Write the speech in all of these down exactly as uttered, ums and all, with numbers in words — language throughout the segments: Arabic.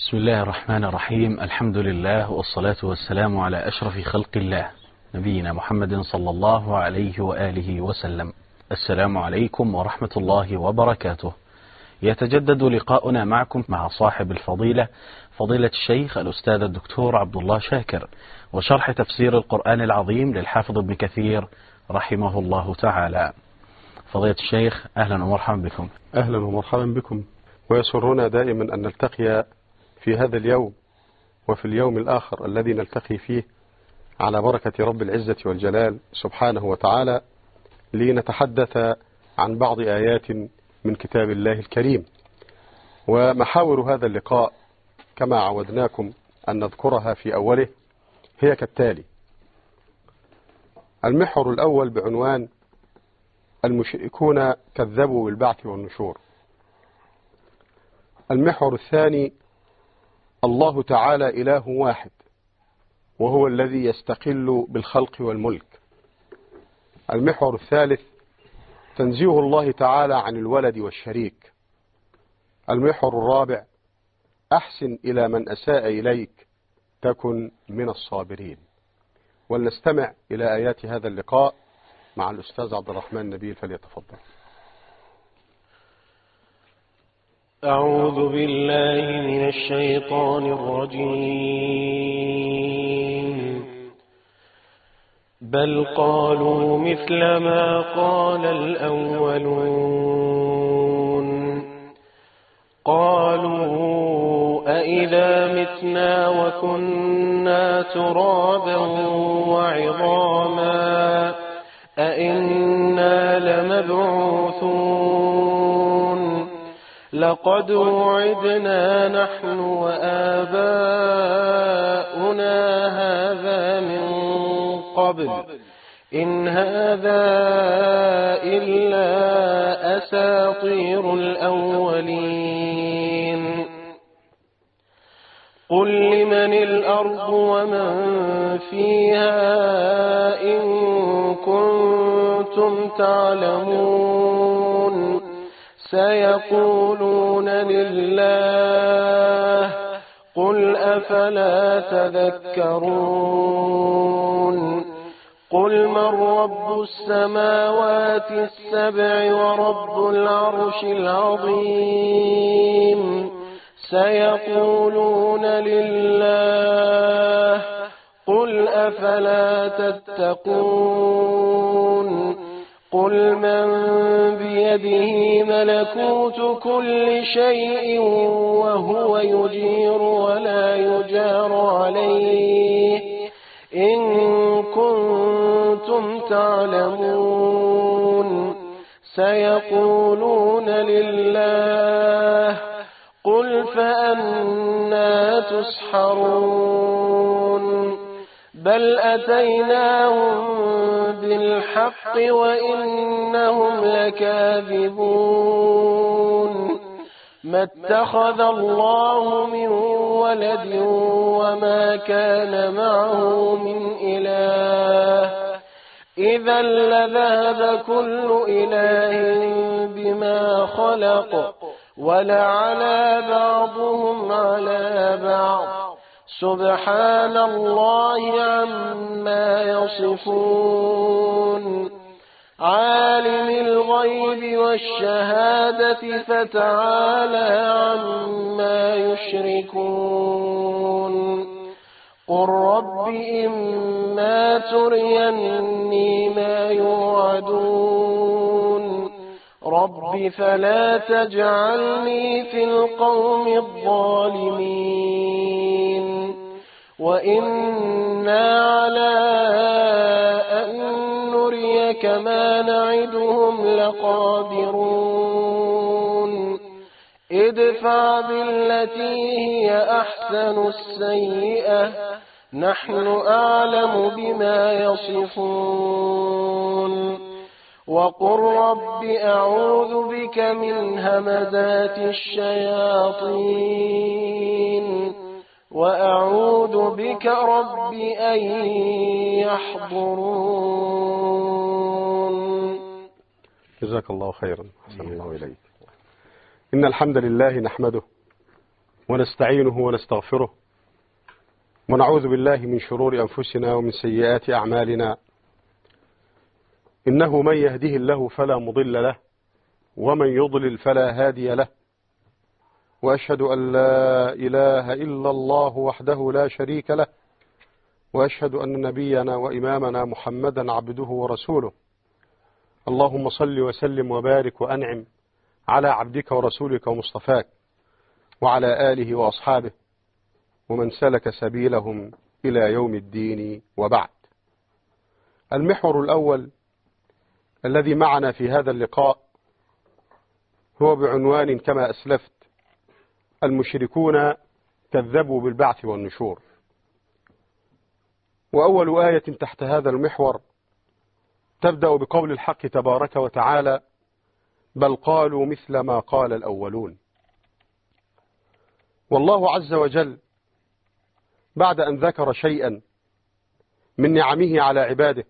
بسم الله الرحمن الرحيم. الحمد لله والصلاة والسلام على أشرف خلق الله نبينا محمد صلى الله عليه وآله وسلم. السلام عليكم ورحمة الله وبركاته. يتجدد لقاؤنا معكم مع صاحب الفضيلة فضيلة الشيخ الأستاذ الدكتور عبد الله شاكر، وشرح تفسير القرآن العظيم للحافظ ابن كثير رحمه الله تعالى. فضيلة الشيخ أهلا ومرحبا بكم. أهلا ومرحبا بكم، ويسرنا دائما أن نلتقي في هذا اليوم وفي اليوم الآخر الذي نلتقي فيه على بركة رب العزة والجلال سبحانه وتعالى، لنتحدث عن بعض آيات من كتاب الله الكريم. ومحاور هذا اللقاء كما عودناكم أن نذكرها في أوله هي كالتالي: المحور الأول بعنوان المشركون كذبوا بالبعث والنشور. المحور الثاني: الله تعالى إله واحد وهو الذي يستقل بالخلق والملك. المحور الثالث: تنزيه الله تعالى عن الولد والشريك. المحور الرابع: أحسن إلى من أساء إليك تكن من الصابرين. ولنستمع إلى آيات هذا اللقاء مع الأستاذ عبد الرحمن نبيل، فليتفضل. أعوذ بالله من الشيطان الرجيم. بل قالوا مثل ما قال الأولون قالوا أإذا متنا وكنا ترابا وعظاما أإنا لمبعوثون لقد وعدنا نحن وآباؤنا هذا من قبل إن هذا إلا أساطير الأولين. قل لمن الأرض ومن فيها إن كنتم تعلمون سيقولون لله قل أفلا تذكرون. قل من رب السماوات السبع ورب العرش العظيم سيقولون لله قل أفلا تتقون. قل من بيده ملكوت كل شيء وهو يجير ولا يجار عليه إن كنتم تعلمون سيقولون لله قل فأنى تسحرون. بل أتيناهم بالحق وإنهم لكاذبون. ما اتخذ الله من ولد وما كان معه من إله إذا لذهب كل إله بما خلق ولعلى بعضهم على بعض سبحان الله عما يصفون. عالم الغيب والشهادة فتعالى عما يشركون. قل رب إما تريني ما يوعدون رب فلا تجعلني في القوم الظالمين. وإنا على أن نريك ما نعدهم لقادرون. ادفع بالتي هي أحسن السيئة نحن أعلم بما يصفون. وقل رب أعوذ بك من همزات الشياطين وأعوذ بك رب أن يحضرون. جزاك الله خيرا، أحسن الله إليك. إن الحمد لله نحمده ونستعينه ونستغفره ونعوذ بالله من شرور أنفسنا ومن سيئات أعمالنا، إنه من يهده الله فلا مضل له ومن يضلل فلا هادي له، وأشهد أن لا إله إلا الله وحده لا شريك له، وأشهد أن نبينا وإمامنا محمدا عبده ورسوله. اللهم صل وسلم وبارك وأنعم على عبدك ورسولك ومصطفاك وعلى آله وأصحابه ومن سلك سبيلهم إلى يوم الدين، وبعد. المحور الأول الذي معنا في هذا اللقاء هو بعنوان كما أسلفت: المشركون كذبوا بالبعث والنشور. وأول آية تحت هذا المحور تبدأ بقول الحق تبارك وتعالى: بل قالوا مثل ما قال الأولون. والله عز وجل بعد أن ذكر شيئا من نعمه على عباده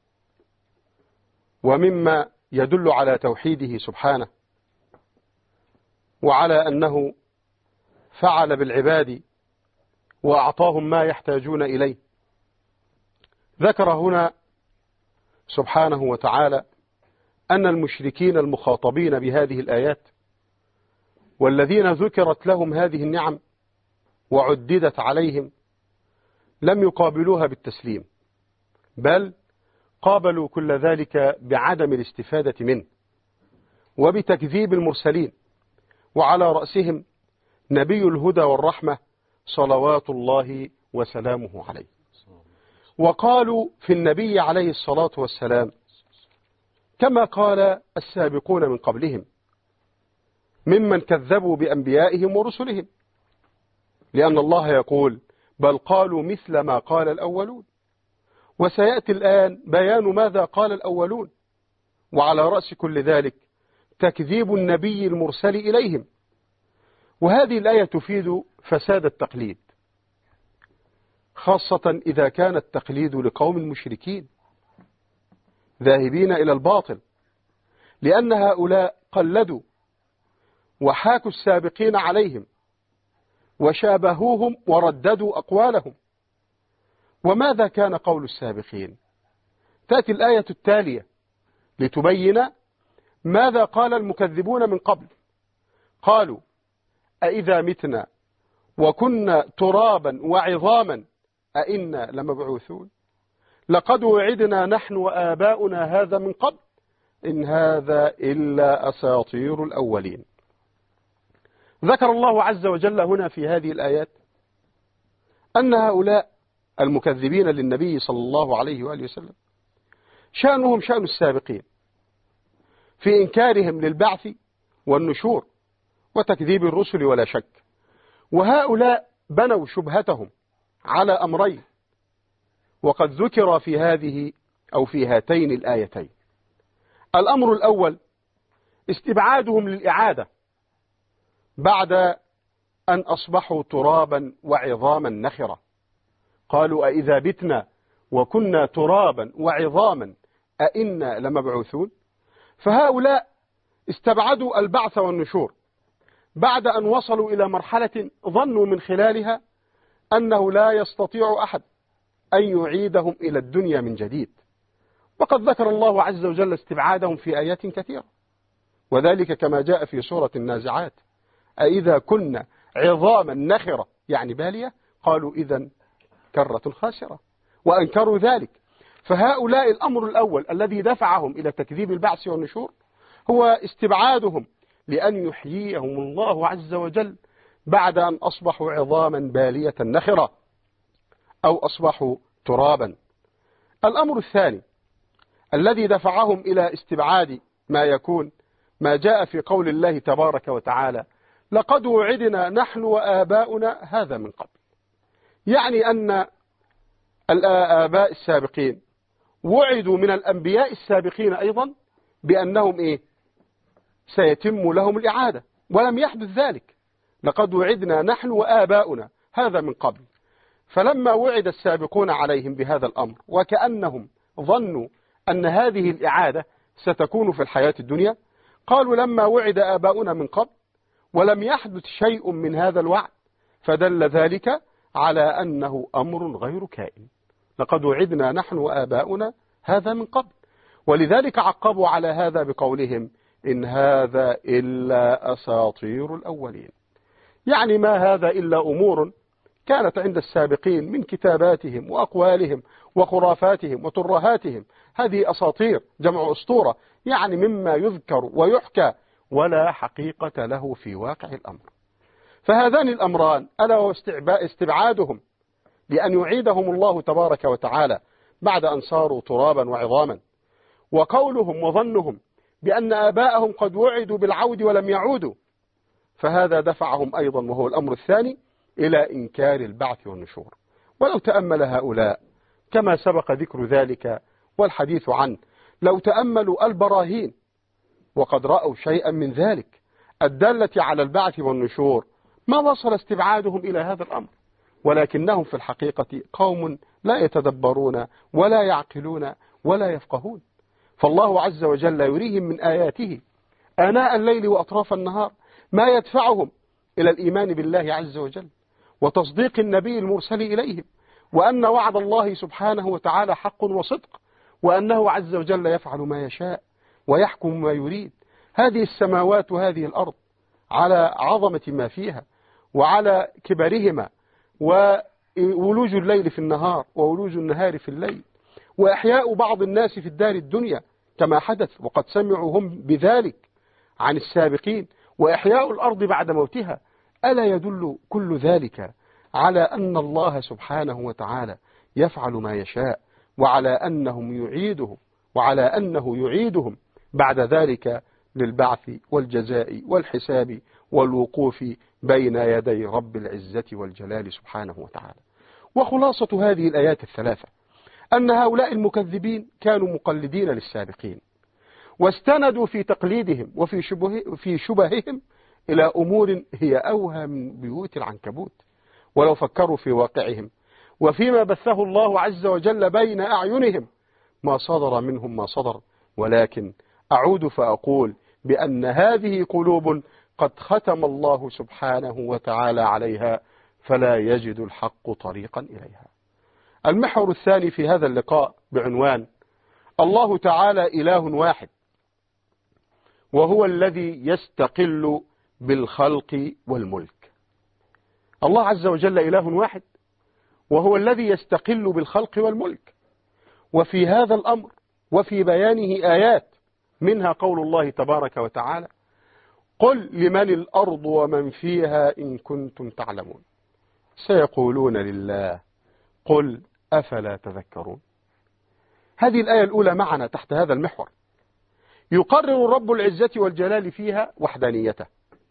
ومما يدل على توحيده سبحانه وعلى أنه فعل بالعباد وأعطاهم ما يحتاجون إليه، ذكر هنا سبحانه وتعالى أن المشركين المخاطبين بهذه الآيات والذين ذكرت لهم هذه النعم وعددت عليهم لم يقابلوها بالتسليم، بل قابلوا كل ذلك بعدم الاستفادة منه وبتكذيب المرسلين، وعلى رأسهم نبي الهدى والرحمة صلوات الله وسلامه عليه. وقالوا في النبي عليه الصلاة والسلام كما قال السابقون من قبلهم ممن كذبوا بأنبيائهم ورسلهم، لأن الله يقول: بل قالوا مثل ما قال الأولون. وسيأتي الآن بيان ماذا قال الأولون، وعلى رأس كل ذلك تكذيب النبي المرسل إليهم. وهذه الآية تفيد فساد التقليد، خاصة إذا كان التقليد لقوم مشركين ذاهبين إلى الباطل، لأن هؤلاء قلدوا وحاكوا السابقين عليهم وشابهوهم ورددوا أقوالهم. وماذا كان قول السابقين؟ تأتي الآية التالية لتبين ماذا قال المكذبون من قبل. قالوا: أإذا متنا وكنا ترابا وعظاما أئنا لمبعوثون، لقد وعدنا نحن وآباؤنا هذا من قبل إن هذا إلا أساطير الأولين. ذكر الله عز وجل هنا في هذه الآيات أن هؤلاء المكذبين للنبي صلى الله عليه وآله وسلم شأنهم شأن السابقين في إنكارهم للبعث والنشور وتكذيب الرسل ولا شك. وهؤلاء بنوا شبهتهم على أمرين، وقد ذكر في هذه أو في هاتين الآيتين. الأمر الأول استبعادهم للإعادة بعد أن أصبحوا ترابا وعظاما نخرة. قالوا: أإذا بتنا وكنا ترابا وعظاما أئنا لمبعوثون. فهؤلاء استبعدوا البعث والنشور بعد أن وصلوا إلى مرحلة ظنوا من خلالها أنه لا يستطيع أحد أن يعيدهم إلى الدنيا من جديد. وقد ذكر الله عز وجل استبعادهم في آيات كثيرة، وذلك كما جاء في سورة النازعات: أإذا كنا عظاما نخرة يعني بالية قالوا إذن كرة خاسرة، وأنكروا ذلك. فهؤلاء الأمر الأول الذي دفعهم إلى تكذيب البعث والنشور هو استبعادهم لأن يحييهم الله عز وجل بعد أن أصبحوا عظاما بالية نخرة أو أصبحوا ترابا. الأمر الثاني الذي دفعهم إلى استبعاد ما يكون ما جاء في قول الله تبارك وتعالى: لقد وعدنا نحن وآباؤنا هذا من قبل. يعني أن الآباء السابقين وعدوا من الأنبياء السابقين أيضا بأنهم إيه؟ سيتم لهم الإعادة، ولم يحدث ذلك. لقد وعدنا نحن وآباؤنا هذا من قبل. فلما وعد السابقون عليهم بهذا الأمر وكأنهم ظنوا أن هذه الإعادة ستكون في الحياة الدنيا، قالوا: لما وعد آباؤنا من قبل ولم يحدث شيء من هذا الوعد فدل ذلك على أنه أمر غير كائن. لقد وعدنا نحن وآباؤنا هذا من قبل. ولذلك عقبوا على هذا بقولهم إن هذا إلا أساطير الأولين، يعني ما هذا إلا أمور كانت عند السابقين من كتاباتهم وأقوالهم وخرافاتهم وترهاتهم. هذه أساطير، جمع أسطورة، يعني مما يذكر ويحكى ولا حقيقة له في واقع الأمر. فهذان الأمران ألا واستبعادهم لأن يعيدهم الله تبارك وتعالى بعد أن صاروا ترابا وعظاما، وقولهم وظنهم بأن آباءهم قد وعدوا بالعود ولم يعودوا، فهذا دفعهم أيضا، وهو الأمر الثاني، إلى إنكار البعث والنشور. ولو تأمل هؤلاء كما سبق ذكر ذلك والحديث عنه، لو تأملوا البراهين وقد رأوا شيئا من ذلك الدالة على البعث والنشور، ما وصل استبعادهم إلى هذا الأمر، ولكنهم في الحقيقة قوم لا يتدبرون ولا يعقلون ولا يفقهون. فالله عز وجل يريهم من آياته آناء الليل وأطراف النهار ما يدفعهم إلى الإيمان بالله عز وجل وتصديق النبي المرسل إليهم، وأن وعد الله سبحانه وتعالى حق وصدق، وأنه عز وجل يفعل ما يشاء ويحكم ما يريد. هذه السماوات وهذه الأرض على عظمة ما فيها وعلى كبرهما، وولوج الليل في النهار وولوج النهار في الليل، وإحياء بعض الناس في الدار الدنيا كما حدث وقد سمعوا هم بذلك عن السابقين، وإحياء الأرض بعد موتها. ألا يدل كل ذلك على أن الله سبحانه وتعالى يفعل ما يشاء، وعلى أنهم يعيدهم وعلى أنه يعيدهم بعد ذلك للبعث والجزاء والحساب والوقوف بين يدي رب العزة والجلال سبحانه وتعالى. وخلاصة هذه الآيات الثلاثة أن هؤلاء المكذبين كانوا مقلدين للسابقين، واستندوا في تقليدهم وفي شبه في شبههم إلى أمور هي أوهى من بيوت العنكبوت. ولو فكروا في واقعهم وفيما بثه الله عز وجل بين أعينهم ما صدر منهم ما صدر. ولكن أعود فأقول بأن هذه قلوب قد ختم الله سبحانه وتعالى عليها، فلا يجد الحق طريقا إليها. المحور الثاني في هذا اللقاء بعنوان الله تعالى إله واحد، وهو الذي يستقل بالخلق والملك. الله عز وجل إله واحد، وهو الذي يستقل بالخلق والملك. وفي هذا الأمر وفي بيانه آيات، منها قول الله تبارك وتعالى: قل لمن الأرض ومن فيها إن كنتم تعلمون، سيقولون لله قل أفلا تذكرون. هذه الآية الأولى معنا تحت هذا المحور. يقرر رب العزة والجلال فيها وحدانيته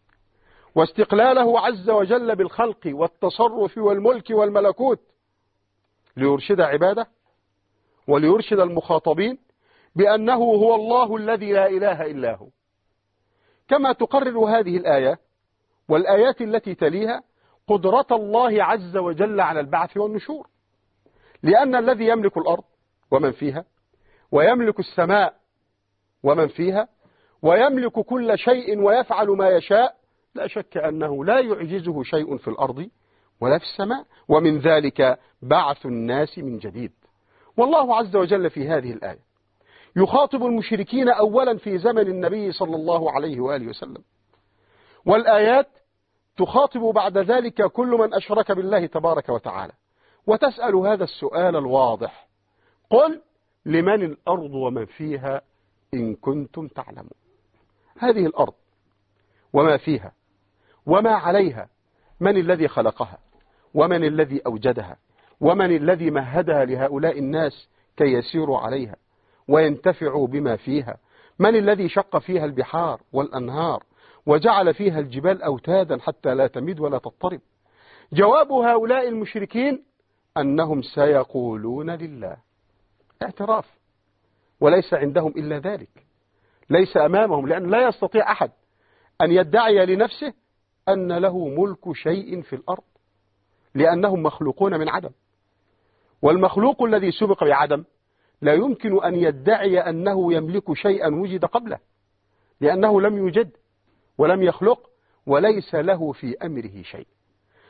واستقلاله عز وجل بالخلق والتصرف والملك والملكوت، ليرشد عباده وليرشد المخاطبين بأنه هو الله الذي لا إله إلا هو. كما تقرر هذه الآية والآيات التي تليها قدرة الله عز وجل على البعث والنشور، لأن الذي يملك الأرض ومن فيها، ويملك السماء ومن فيها، ويملك كل شيء ويفعل ما يشاء، لا شك أنه لا يعجزه شيء في الأرض ولا في السماء. ومن ذلك بعث الناس من جديد. والله عز وجل في هذه الآية يخاطب المشركين أولا في زمن النبي صلى الله عليه وآله وسلم، والآيات تخاطب بعد ذلك كل من أشرك بالله تبارك وتعالى، وتسأل هذا السؤال الواضح: قل لمن الأرض ومن فيها إن كنتم تعلمون. هذه الأرض وما فيها وما عليها، من الذي خلقها ومن الذي أوجدها ومن الذي مهدها لهؤلاء الناس كي يسيروا عليها وينتفعوا بما فيها؟ من الذي شق فيها البحار والأنهار وجعل فيها الجبال أوتادا حتى لا تميد ولا تضطرب؟ جواب هؤلاء المشركين أنهم سيقولون لله. اعتراف، وليس عندهم إلا ذلك، ليس أمامهم، لأن لا يستطيع أحد أن يدعي لنفسه أن له ملك شيء في الأرض، لأنهم مخلوقون من عدم، والمخلوق الذي سبق بعدم لا يمكن أن يدعي أنه يملك شيئا وجد قبله، لأنه لم يوجد ولم يخلق وليس له في أمره شيء.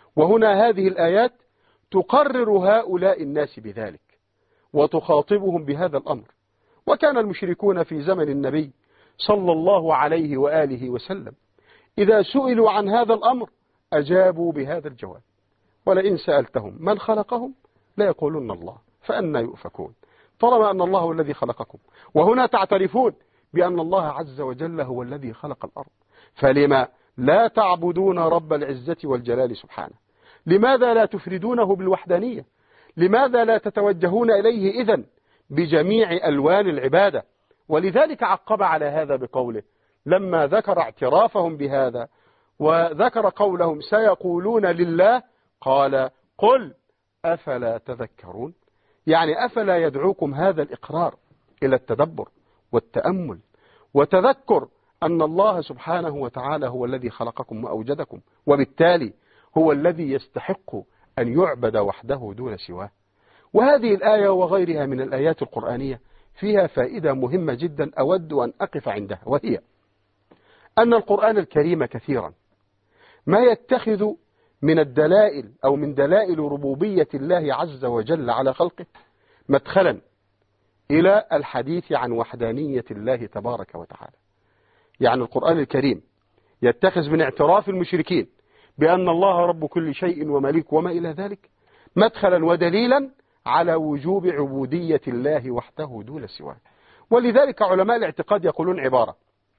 وهنا هذه الآيات تقرر هؤلاء الناس بذلك وتخاطبهم بهذا الأمر. وكان المشركون في زمن النبي صلى الله عليه وآله وسلم إذا سئلوا عن هذا الأمر أجابوا بهذا الجواب، ولئن سألتهم من خلقهم لا يقولون الله فأنا يؤفكون، طالما أن الله هو الذي خلقكم. وهنا تعترفون بأن الله عز وجل هو الذي خلق الأرض، فلما لا تعبدون رب العزة والجلال سبحانه؟ لماذا لا تفردونه بالوحدانية؟ لماذا لا تتوجهون إليه إذن بجميع ألوان العبادة؟ ولذلك عقب على هذا بقوله لما ذكر اعترافهم بهذا وذكر قولهم سيقولون لله قال قل أفلا تذكرون، يعني أفلا يدعوكم هذا الإقرار إلى التدبر والتأمل وتذكر أن الله سبحانه وتعالى هو الذي خلقكم وأوجدكم، وبالتالي هو الذي يستحق أن يعبد وحده دون سواه. وهذه الآية وغيرها من الآيات القرآنية فيها فائدة مهمة جدا أود أن أقف عندها، وهي أن القرآن الكريم كثيرا ما يتخذ من الدلائل أو من دلائل ربوبية الله عز وجل على خلقه مدخلا إلى الحديث عن وحدانية الله تبارك وتعالى. يعني القرآن الكريم يتخذ من اعتراف المشركين بأن الله رب كل شيء ومليك وما إلى ذلك مدخلا ودليلا على وجوب عبودية الله وحده دون سواه. ولذلك علماء الاعتقاد يقولون عبارة: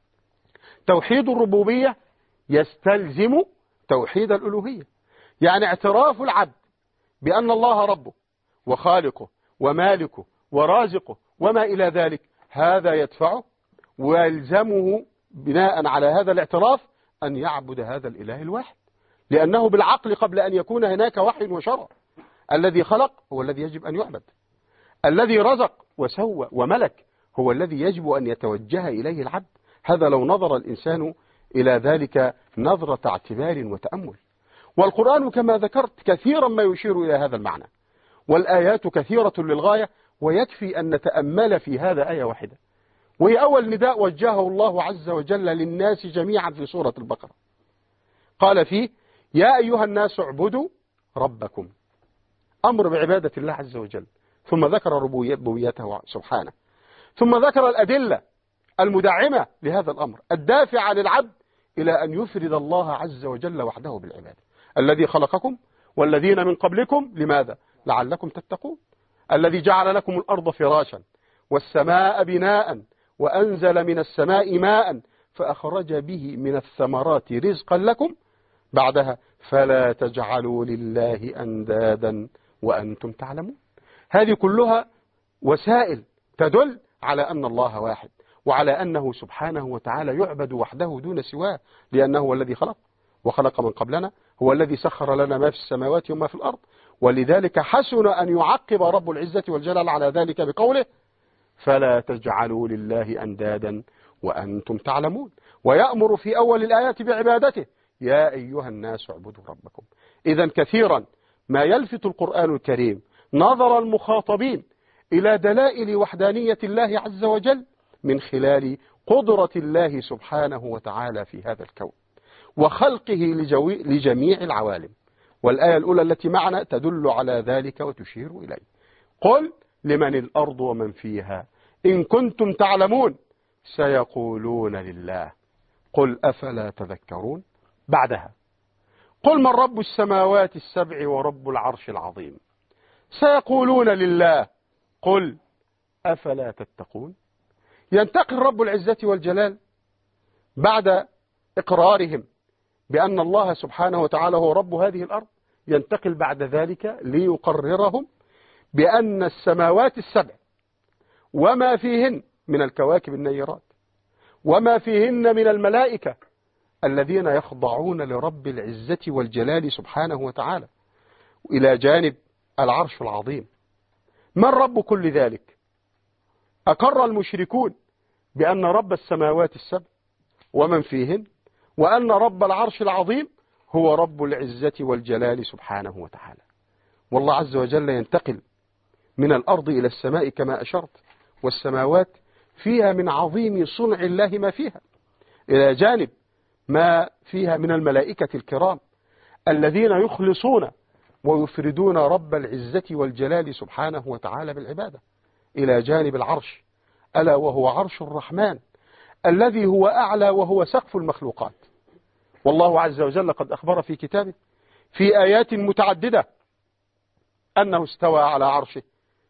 توحيد الربوبية يستلزم توحيد الألوهية، يعني اعتراف العبد بأن الله ربه وخالقه ومالكه ورازقه وما إلى ذلك، هذا يدفعه ويلزمه بناء على هذا الاعتراف أن يعبد هذا الإله الواحد، لأنه بالعقل قبل أن يكون هناك وحي وشرع الذي خلق هو الذي يجب أن يعبد، الذي رزق وسوى وملك هو الذي يجب أن يتوجه إليه العبد. هذا لو نظر الإنسان إلى ذلك نظرة اعتبار وتأمل. والقرآن كما ذكرت كثيرا ما يشير إلى هذا المعنى، والآيات كثيرة للغاية، ويكفي أن نتأمل في هذا آية واحدة، وهي أول نداء وجهه الله عز وجل للناس جميعا في سورة البقرة. قال فيه: يا أيها الناس اعبدوا ربكم، أمر بعبادة الله عز وجل، ثم ذكر ربوبيته سبحانه، ثم ذكر الأدلة المدعمة لهذا الأمر الدافع للعبد إلى أن يفرد الله عز وجل وحده بالعبادة. الذي خلقكم والذين من قبلكم، لماذا؟ لعلكم تتقون. الذي جعل لكم الأرض فراشا والسماء بناء وأنزل من السماء ماء فأخرج به من الثمرات رزقا لكم، بعدها فلا تجعلوا لله أندادا وأنتم تعلمون. هذه كلها وسائل تدل على أن الله واحد، وعلى أنه سبحانه وتعالى يعبد وحده دون سواه، لأنه هو الذي خلق وخلق من قبلنا، هو الذي سخر لنا ما في السماوات وما في الأرض. ولذلك حسن أن يعقب رب العزة والجلال على ذلك بقوله: فلا تجعلوا لله أندادا وأنتم تعلمون. ويأمر في أول الآيات بعبادته: يا أيها الناس اعبدوا ربكم. إذن كثيرا ما يلفت القرآن الكريم نظر المخاطبين إلى دلائل وحدانية الله عز وجل من خلال قدرة الله سبحانه وتعالى في هذا الكون وخلقه لجميع العوالم. والآية الأولى التي معنا تدل على ذلك وتشير إليه: قل لمن الأرض ومن فيها إن كنتم تعلمون سيقولون لله قل أفلا تذكرون. بعدها: قل من رب السماوات السبع ورب العرش العظيم سيقولون لله قل أفلا تتقون. ينتقل رب العزة والجلال بعد إقرارهم بأن الله سبحانه وتعالى هو رب هذه الأرض، ينتقل بعد ذلك ليقررهم بأن السماوات السبع وما فيهن من الكواكب النيرات وما فيهن من الملائكة الذين يخضعون لرب العزة والجلال سبحانه وتعالى، إلى جانب العرش العظيم. من رب كل ذلك؟ أقر المشركون بأن رب السماوات السبع ومن فيهن وأن رب العرش العظيم هو رب العزة والجلال سبحانه وتعالى. والله عز وجل ينتقل من الأرض إلى السماء كما أشرت، والسماوات فيها من عظيم صنع الله ما فيها، إلى جانب ما فيها من الملائكة الكرام الذين يخلصون ويفردون رب العزة والجلال سبحانه وتعالى بالعبادة إلى جانب العرش، ألا وهو عرش الرحمن الذي هو أعلى وهو سقف المخلوقات. والله عز وجل قد أخبر في كتابه في آيات متعددة أنه استوى على عرشه،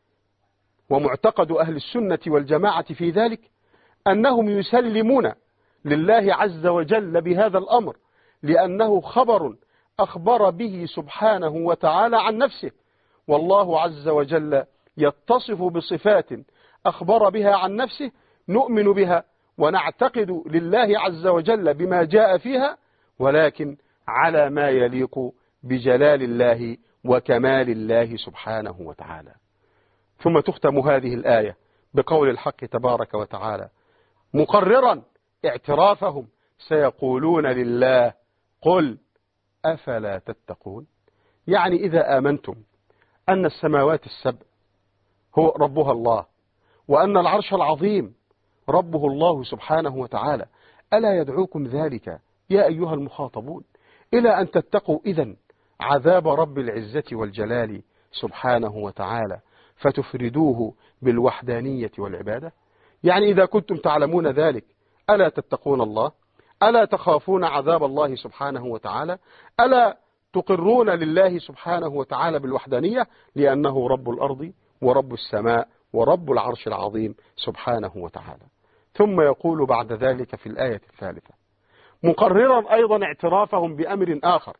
ومعتقد أهل السنة والجماعة في ذلك أنهم يسلمون لله عز وجل بهذا الأمر، لأنه خبر أخبر به سبحانه وتعالى عن نفسه، والله عز وجل يتصف بصفات أخبر بها عن نفسه نؤمن بها ونعتقد لله عز وجل بما جاء فيها، ولكن على ما يليق بجلال الله وكمال الله سبحانه وتعالى. ثم تختم هذه الآية بقول الحق تبارك وتعالى مقررا اعترافهم سيقولون لله قل أفلا تتقون. يعني إذا آمنتم أن السماوات السبع هو ربها الله، وأن العرش العظيم ربه الله سبحانه وتعالى، ألا يدعوكم ذلك يا أيها المخاطبون إلى أن تتقوا إذن عذاب رب العزة والجلال سبحانه وتعالى فتفردوه بالوحدانية والعبادة؟ يعني إذا كنتم تعلمون ذلك ألا تتقون الله؟ ألا تخافون عذاب الله سبحانه وتعالى؟ ألا تقرون لله سبحانه وتعالى بالوحدانية لأنه رب الأرض ورب السماء ورب العرش العظيم سبحانه وتعالى؟ ثم يقول بعد ذلك في الآية الثالثة مقررا أيضا اعترافهم بأمر آخر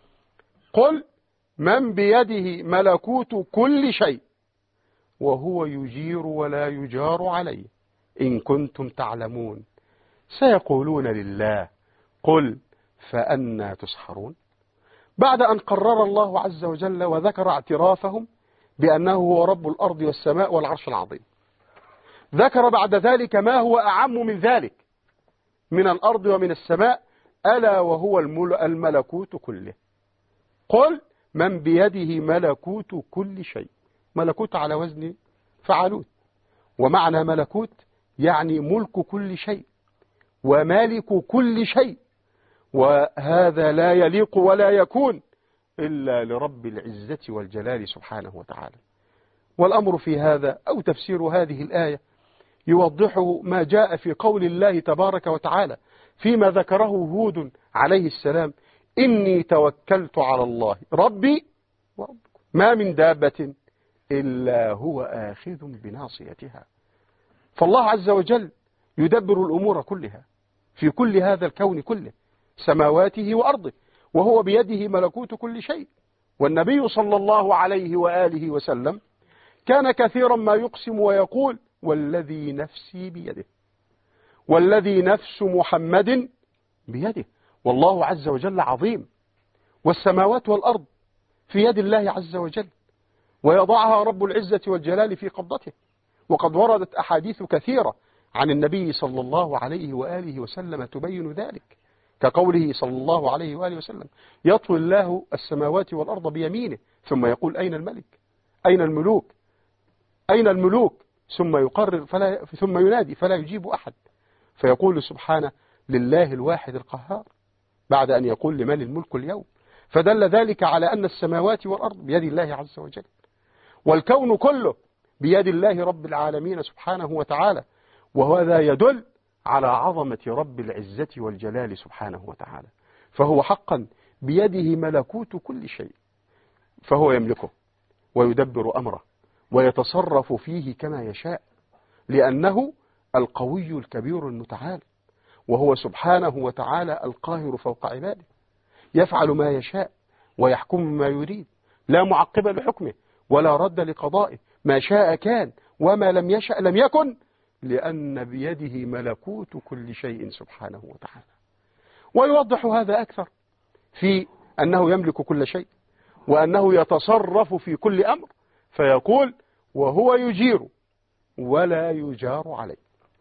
قل من بيده ملكوت كل شيء وهو يجير ولا يجار عليه إن كنتم تعلمون سيقولون لله قل فأنى تسحرون. بعد أن قرر الله عز وجل وذكر اعترافهم بأنه هو رب الأرض والسماء والعرش العظيم، ذكر بعد ذلك ما هو أعم من ذلك من الأرض ومن السماء، ألا وهو الملكوت كله. قل من بيده ملكوت كل شيء. ملكوت على وزن فعلوت، ومعنى ملكوت يعني ملك كل شيء ومالك كل شيء، وهذا لا يليق ولا يكون إلا لرب العزة والجلال سبحانه وتعالى. والأمر في هذا أو تفسير هذه الآية يوضحه ما جاء في قول الله تبارك وتعالى فيما ذكره هود عليه السلام إني توكلت على الله ربي وربكم ما من دابة إلا هو آخذ بناصيتها. فالله عز وجل يدبر الأمور كلها في كل هذا الكون كله سماواته وأرضه، وهو بيده ملكوت كل شيء. والنبي صلى الله عليه وآله وسلم كان كثيرا ما يقسم ويقول والذي نفسي بيده والذي نفس محمد بيده. والله عز وجل عظيم، والسماوات والأرض في يد الله عز وجل، ويضعها رب العزة والجلال في قبضته. وقد وردت أحاديث كثيرة عن النبي صلى الله عليه وآله وسلم تبين ذلك، كقوله صلى الله عليه وآله وسلم يطوي الله السماوات والأرض بيمينه ثم يقول أين الملك أين الملوك أين الملوك ثم يقرر فلا ثم ينادي فلا يجيب أحد، فيقول سبحانه لله الواحد القهار بعد أن يقول لمن الملك اليوم. فدل ذلك على أن السماوات والأرض بيد الله عز وجل، والكون كله بيد الله رب العالمين سبحانه وتعالى، وهذا يدل على عظمة رب العزة والجلال سبحانه وتعالى. فهو حقا بيده ملكوت كل شيء، فهو يملكه ويدبر أمره ويتصرف فيه كما يشاء، لأنه القوي الكبير المتعال، وهو سبحانه وتعالى القاهر فوق عباده، يفعل ما يشاء ويحكم ما يريد، لا معقب لحكمه ولا رد لقضائه، ما شاء كان وما لم يشأ لم يكن، لأن بيده ملكوت كل شيء سبحانه وتعالى. ويوضح هذا أكثر في أنه يملك كل شيء وأنه يتصرف في كل أمر، فيقول وهو يجير ولا يجار عليه،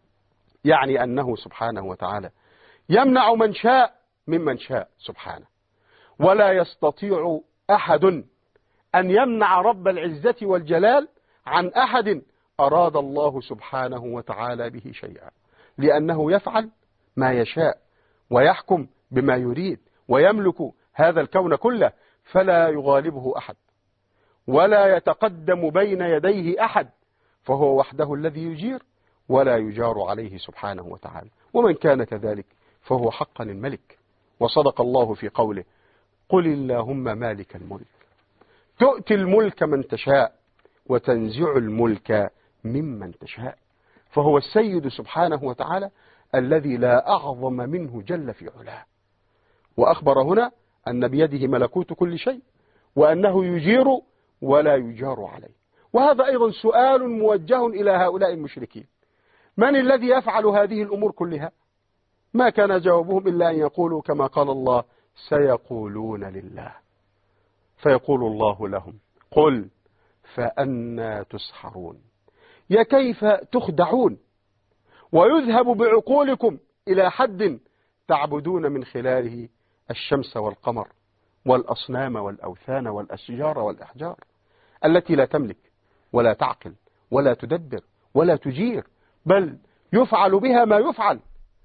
يعني أنه سبحانه وتعالى يمنع من شاء ممن شاء سبحانه، ولا يستطيع أحد أن يمنع رب العزة والجلال عن أحد أراد الله سبحانه وتعالى به شيئا، لأنه يفعل ما يشاء ويحكم بما يريد ويملك هذا الكون كله فلا يغالبه أحد ولا يتقدم بين يديه أحد، فهو وحده الذي يجير ولا يجار عليه سبحانه وتعالى. ومن كان كذلك فهو حقا الملك. وصدق الله في قوله: قل اللهم مالك الملك تؤتي الملك من تشاء وتنزع الملك ممن تشاء. فهو السيد سبحانه وتعالى الذي لا أعظم منه جل في علاه. وأخبر هنا أن بيده ملكوت كل شيء وأنه يجير ولا يجار عليه. وهذا أيضا سؤال موجه إلى هؤلاء المشركين: من الذي يفعل هذه الأمور كلها؟ ما كان جوابهم إلا أن يقولوا كما قال الله: سيقولون لله. فيقول الله لهم: قل فأنى تسحرون. يا كيف تخدعون ويذهب بعقولكم إلى حد تعبدون من خلاله الشمس والقمر والأصنام والأوثان والأشجار والأحجار التي لا تملك ولا تعقل ولا تدبر ولا تجير، بل يفعل بها ما يفعل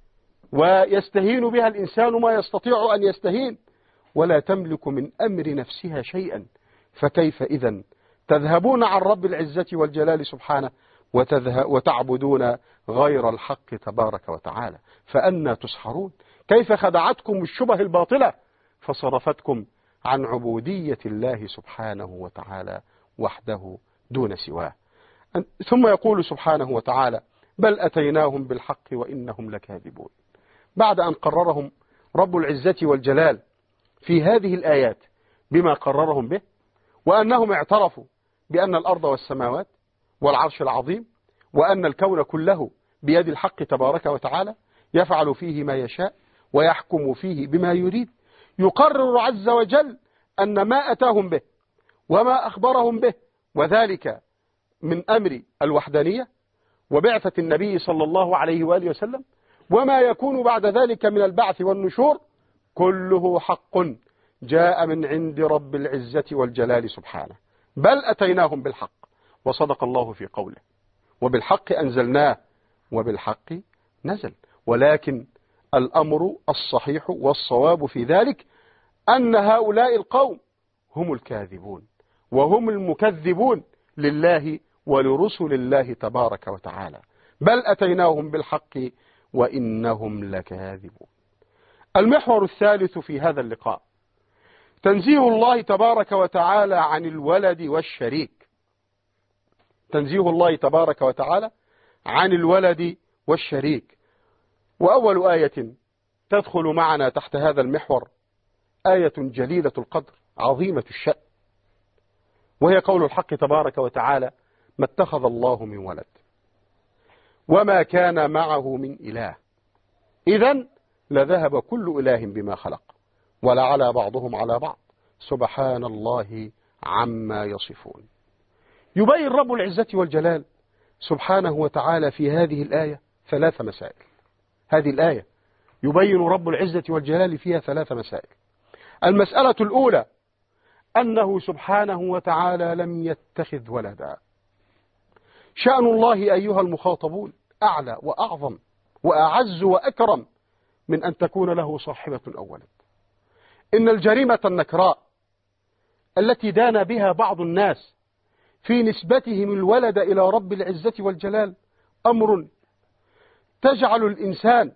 ويستهين بها الإنسان ما يستطيع أن يستهين، ولا تملك من أمر نفسها شيئا. فكيف إذن تذهبون عن رب العزة والجلال سبحانه وتعبدون غير الحق تبارك وتعالى؟ فأنى تسحرون. كيف خدعتكم الشبه الباطلة فصرفتكم عن عبودية الله سبحانه وتعالى وحده دون سواه. ثم يقول سبحانه وتعالى: بل أتيناهم بالحق وإنهم لكاذبون. بعد أن قررهم رب العزة والجلال في هذه الآيات بما قررهم به، وأنهم اعترفوا بأن الأرض والسماوات والعرش العظيم وأن الكون كله بيد الحق تبارك وتعالى يفعل فيه ما يشاء ويحكم فيه بما يريد، يقرر عز وجل أن ما أتاهم به وما أخبرهم به، وذلك من أمر الوحدانية وبعثة النبي صلى الله عليه وآله وسلم وما يكون بعد ذلك من البعث والنشور، كله حق جاء من عند رب العزة والجلال سبحانه. بل أتيناهم بالحق. وصدق الله في قوله: وبالحق أنزلناه وبالحق نزل. ولكن الأمر الصحيح والصواب في ذلك أن هؤلاء القوم هم الكاذبون وهم المكذبون لله ولرسل الله تبارك وتعالى. بل أتيناهم بالحق وإنهم لكاذبون. المحور الثالث في هذا اللقاء تنزيه الله تبارك وتعالى عن الولد والشريك. تنزيه الله تبارك وتعالى عن الولد والشريك. وأول آية تدخل معنا تحت هذا المحور آية جليلة القدر عظيمة الشأن، وهي قول الحق تبارك وتعالى: ما اتخذ الله من ولد وما كان معه من إله إذن لذهب كل إله بما خلق ولعلى بعضهم على بعض سبحان الله عما يصفون. يبين رب العزة والجلال سبحانه وتعالى في هذه الآية ثلاث مسائل. هذه الآية يبين رب العزة والجلال فيها ثلاث مسائل. المسألة الأولى أنه سبحانه وتعالى لم يتخذ ولدا. شأن الله أيها المخاطبون أعلى وأعظم وأعز وأكرم من أن تكون له صاحبة أو ولد. إن الجريمة النكراء التي دان بها بعض الناس في نسبتهم الولد إلى رب العزة والجلال أمر تجعل الإنسان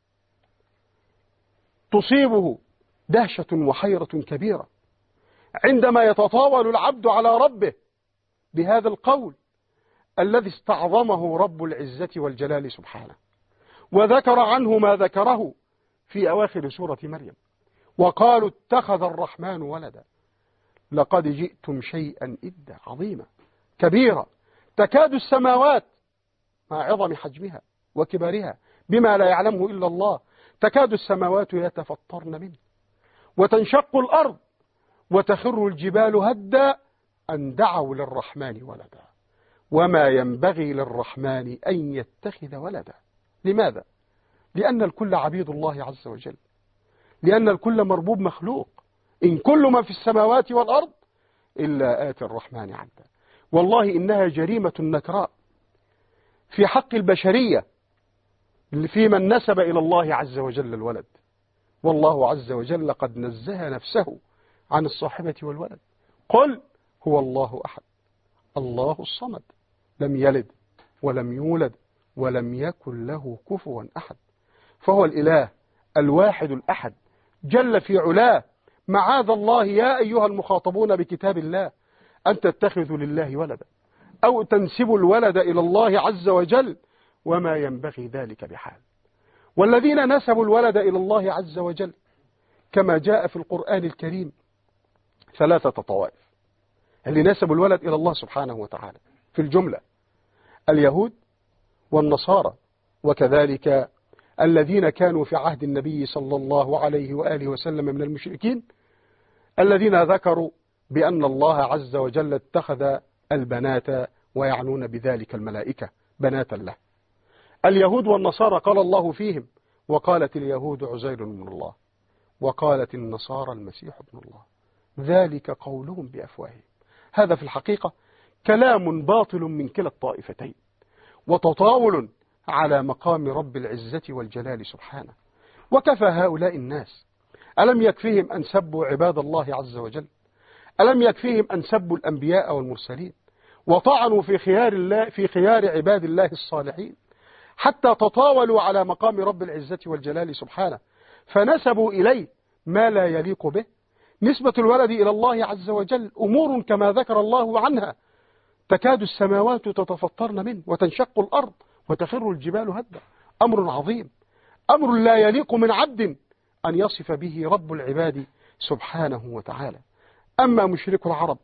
تصيبه دهشة وحيرة كبيرة عندما يتطاول العبد على ربه بهذا القول الذي استعظمه رب العزة والجلال سبحانه، وذكر عنه ما ذكره في أواخر سورة مريم: وقالوا اتخذ الرحمن ولدا لقد جئتم شيئا إدا عظيما كبيرا تكاد السماوات مع عظم حجمها وكبارها بما لا يعلمه إلا الله تكاد السماوات يتفطرن منه وتنشق الأرض وتخر الجبال هدا أن دعوا للرحمن ولدا وما ينبغي للرحمن أن يتخذ ولدا. لماذا؟ لأن الكل عبيد الله عز وجل، لأن الكل مربوب مخلوق. إن كل ما في السماوات والأرض إلا آتي الرحمن عبدا. والله إنها جريمة نكراء في حق البشرية في من نسب إلى الله عز وجل الولد. والله عز وجل قد نزه نفسه عن الصاحبة والولد. قل هو الله أحد الله الصمد لم يلد ولم يولد ولم يكن له كفوا أحد. فهو الإله الواحد الأحد جل في علاه. معاذ الله يا أيها المخاطبون بكتاب الله أن تتخذوا لله ولدا أو تنسبوا الولد إلى الله عز وجل، وما ينبغي ذلك بحال. والذين نسبوا الولد إلى الله عز وجل كما جاء في القرآن الكريم ثلاثة طوائف. اللي نسبوا الولد إلى الله سبحانه وتعالى في الجملة اليهود والنصارى، وكذلك الذين كانوا في عهد النبي صلى الله عليه وآله وسلم من المشركين الذين ذكروا بأن الله عز وجل اتخذ البنات ويعنون بذلك الملائكة بناتا له. اليهود والنصارى قال الله فيهم وقالت اليهود عزير من الله وقالت النصارى المسيح ابن الله ذلك قولهم بأفواههم. هذا في الحقيقة كلام باطل من كلا الطائفتين وتطاول على مقام رب العزة والجلال سبحانه. وكفى هؤلاء الناس، ألم يكفيهم أن سبوا عباد الله عز وجل؟ ألم يكفيهم أن سبوا الأنبياء والمرسلين وطعنوا في خيار الله في خيار عباد الله الصالحين حتى تطاولوا على مقام رب العزة والجلال سبحانه فنسبوا إليه ما لا يليق به؟ نسبة الولد إلى الله عز وجل أمور كما ذكر الله عنها تكاد السماوات تتفطرن منه وتنشق الأرض وتخر الجبال هدا. أمر عظيم، أمر لا يليق من عبد أن يصف به رب العباد سبحانه وتعالى. أما مشرك العرب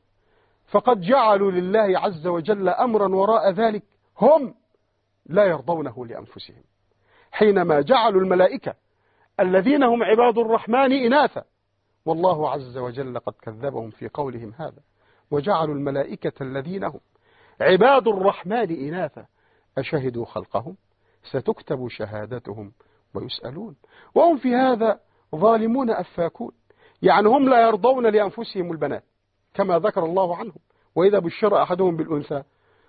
فقد جعلوا لله عز وجل أمرا وراء ذلك هم لا يرضونه لأنفسهم، حينما جعلوا الملائكة الذين هم عباد الرحمن إناثا، والله عز وجل قد كذبهم في قولهم هذا، وجعلوا الملائكة الذين هم عباد الرحمن إناثا أشهدوا خلقهم ستكتب شهادتهم ويسألون وهم في هذا ظالمون أفاكون. يعني هم لا يرضون لأنفسهم البنات كما ذكر الله عنهم، وإذا بشر أحدهم بالأنثى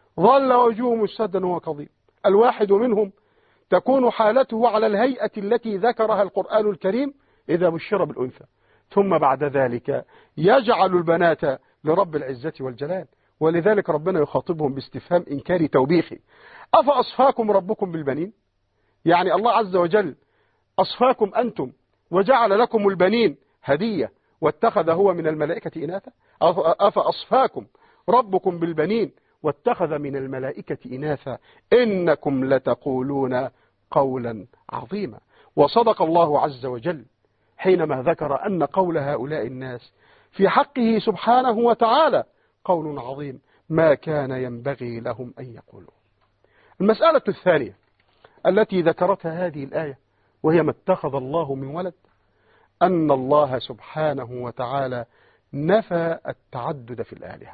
ظل وجهه مسودا وهو كظيم. الواحد منهم تكون حالته على الهيئة التي ذكرها القرآن الكريم إذا بشر بالأنثى، ثم بعد ذلك يجعل البنات لرب العزة والجلال. ولذلك ربنا يخاطبهم باستفهام إنكاري توبيخي: أفأصفاكم ربكم بالبنين؟ يعني الله عز وجل أصفاكم أنتم وجعل لكم البنين هدية واتخذ هو من الملائكة إناثا؟ أفأصفاكم ربكم بالبنين واتخذ من الملائكة إناثا إنكم لتقولون قولا عظيما. وصدق الله عز وجل حينما ذكر أن قول هؤلاء الناس في حقه سبحانه وتعالى قول عظيم ما كان ينبغي لهم أن يقولوا. المسألة الثانية التي ذكرتها هذه الآية وهي ما اتخذ الله من ولد، أن الله سبحانه وتعالى نفى التعدد في الآلهة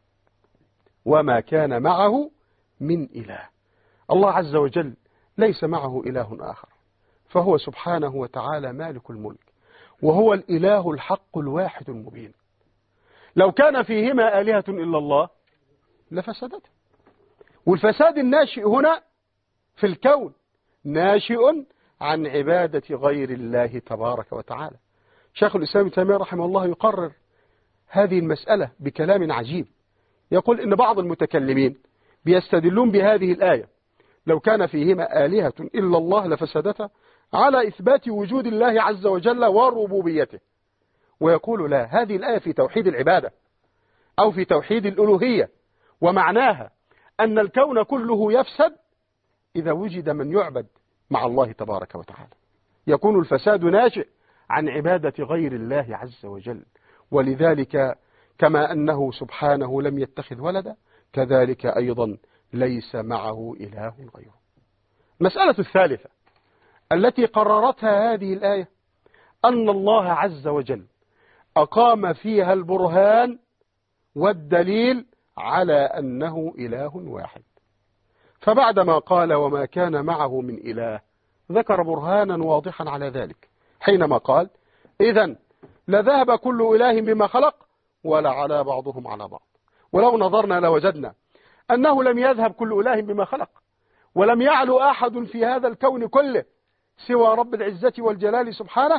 وما كان معه من إله. الله عز وجل ليس معه إله آخر، فهو سبحانه وتعالى مالك الملك وهو الإله الحق الواحد المبين. لو كان فيهما آلهة إلا الله لفسدته، والفساد الناشئ هنا في الكون ناشئ عن عبادة غير الله تبارك وتعالى. شيخ الإسلام ابن تيمية رحمه الله يقرر هذه المسألة بكلام عجيب، يقول إن بعض المتكلمين بيستدلون بهذه الآية لو كان فيهما آلهة إلا الله لفسدتا على إثبات وجود الله عز وجل وربوبيته، ويقول لا، هذه الآية في توحيد العبادة أو في توحيد الألوهية، ومعناها أن الكون كله يفسد إذا وجد من يعبد مع الله تبارك وتعالى. يكون الفساد ناشئ عن عبادة غير الله عز وجل. ولذلك كما أنه سبحانه لم يتخذ ولدا كذلك أيضا ليس معه إله غيره. المسألة الثالثة التي قررتها هذه الآية أن الله عز وجل أقام فيها البرهان والدليل على أنه إله واحد. فبعدما قال وما كان معه من إله ذكر برهانا واضحا على ذلك حينما قال إذن لذهب كل إله بما خلق ولا على بعضهم على بعض. ولو نظرنا لوجدنا أنه لم يذهب كل إله بما خلق، ولم يعلو أحد في هذا الكون كله سوى رب العزة والجلال سبحانه،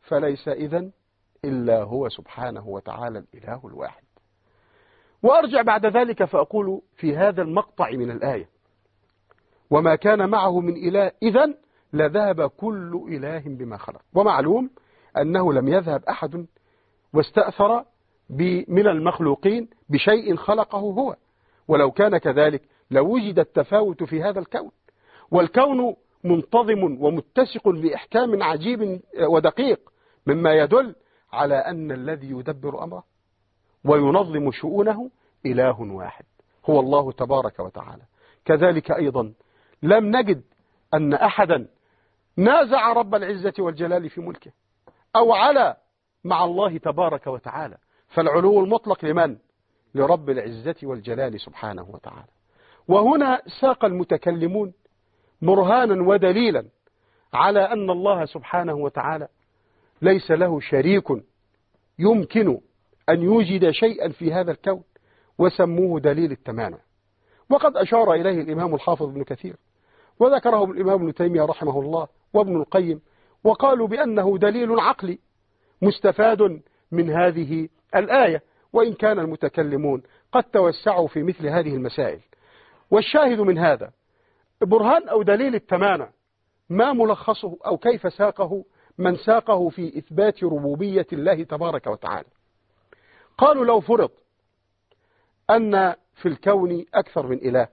فليس إذن إلا هو سبحانه وتعالى الإله الواحد. وأرجع بعد ذلك فأقول في هذا المقطع من الآية: وما كان معه من إله إذن لذهب كل إله بما خلق. ومعلوم أنه لم يذهب أحد واستأثر من المخلوقين بشيء خلقه هو، ولو كان كذلك لوجد التفاوت في هذا الكون، والكون منتظم ومتسق بإحكام عجيب ودقيق، مما يدل على أن الذي يدبر أمره وينظم شؤونه إله واحد هو الله تبارك وتعالى. كذلك أيضا لم نجد أن أحدا نازع رب العزة والجلال في ملكه أو على مع الله تبارك وتعالى، فالعلو المطلق لمن؟ لرب العزة والجلال سبحانه وتعالى. وهنا ساق المتكلمون برهانا ودليلا على أن الله سبحانه وتعالى ليس له شريك يمكن أن يوجد شيئا في هذا الكون، وسموه دليل التمانع. وقد أشار إليه الإمام الحافظ ابن كثير، وذكره الإمام ابن تيمية رحمه الله وابن القيم، وقالوا بأنه دليل عقلي مستفاد من هذه الآية، وإن كان المتكلمون قد توسعوا في مثل هذه المسائل. والشاهد من هذا برهان أو دليل التمانع ما ملخصه أو كيف ساقه من ساقه في إثبات ربوبية الله تبارك وتعالى. قالوا لو فرض أن في الكون أكثر من إله،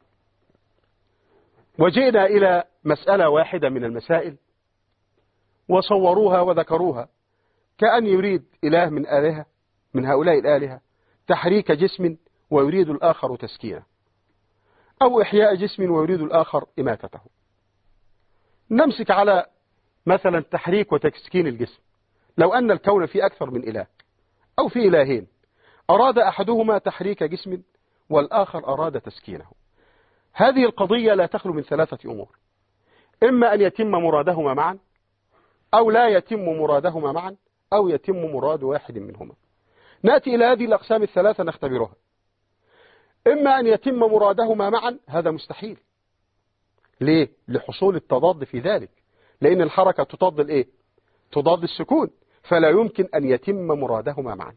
وجئنا إلى مسألة واحدة من المسائل وصوروها وذكروها كأن يريد إله من آلهة من هؤلاء الآلهة تحريك جسم ويريد الآخر تسكينه، أو إحياء جسم ويريد الآخر إماتته. نمسك على مثلا تحريك وتسكين الجسم. لو أن الكون فيه أكثر من إله أو في إلهين، أراد أحدهما تحريك جسم والآخر أراد تسكينه، هذه القضية لا تخلو من ثلاثة أمور: إما أن يتم مرادهما معا، أو لا يتم مرادهما معا، أو يتم مراد واحد منهما. نأتي إلى هذه الأقسام الثلاثة نختبرها. إما أن يتم مرادهما معا، هذا مستحيل. ليه؟ لحصول التضاد في ذلك، لأن الحركة تضاد الإيه؟ تضاد السكون، فلا يمكن أن يتم مرادهما معا.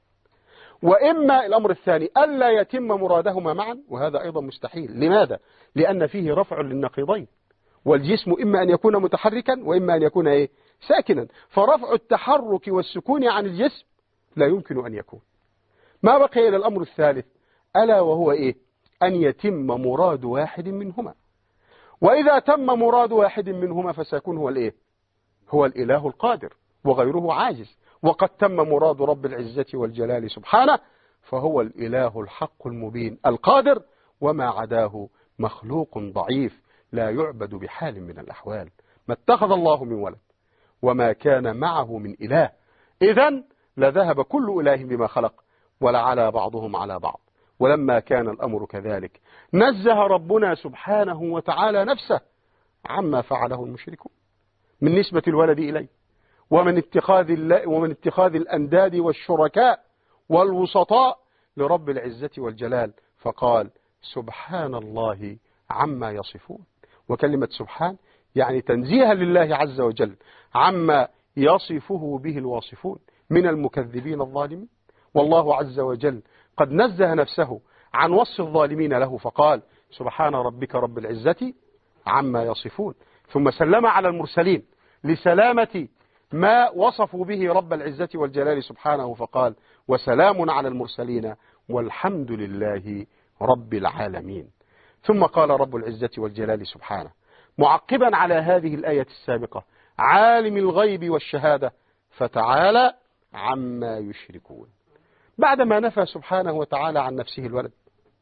وإما الأمر الثاني ألا يتم مرادهما معا، وهذا أيضا مستحيل. لماذا؟ لأن فيه رفع للنقيضين، والجسم إما أن يكون متحركا وإما أن يكون إيه؟ ساكنا، فرفع التحرك والسكون عن الجسم لا يمكن أن يكون. ما بقي إلى الأمر الثالث، ألا وهو إيه؟ أن يتم مراد واحد منهما. وإذا تم مراد واحد منهما فسيكون هو الإيه؟ هو الإله القادر، وغيره عاجز. وقد تم مراد رب العزة والجلال سبحانه، فهو الإله الحق المبين القادر، وما عداه مخلوق ضعيف لا يعبد بحال من الأحوال. ما اتخذ الله من ولد وما كان معه من إله، إذن لذهب كل إله بما خلق ولعلى بعضهم على بعض. ولما كان الأمر كذلك نزه ربنا سبحانه وتعالى نفسه عما فعله المشركون من نسبة الولد إليه، ومن اتخاذ ومن اتخاذ الأنداد والشركاء والوسطاء لرب العزة والجلال، فقال سبحان الله عما يصفون. وكلمة سبحان يعني تنزيها لله عز وجل عما يصفه به الواصفون من المكذبين الظالمين. والله عز وجل قد نزه نفسه عن وصف الظالمين له، فقال سبحان ربك رب العزة عما يصفون، ثم سلم على المرسلين لسلامة ما وصفوا به رب العزة والجلال سبحانه، فقال وسلام على المرسلين والحمد لله رب العالمين. ثم قال رب العزة والجلال سبحانه معقبا على هذه الآية السابقة عالم الغيب والشهادة فتعالى عما يشركون. بعدما نفى سبحانه وتعالى عن نفسه الولد،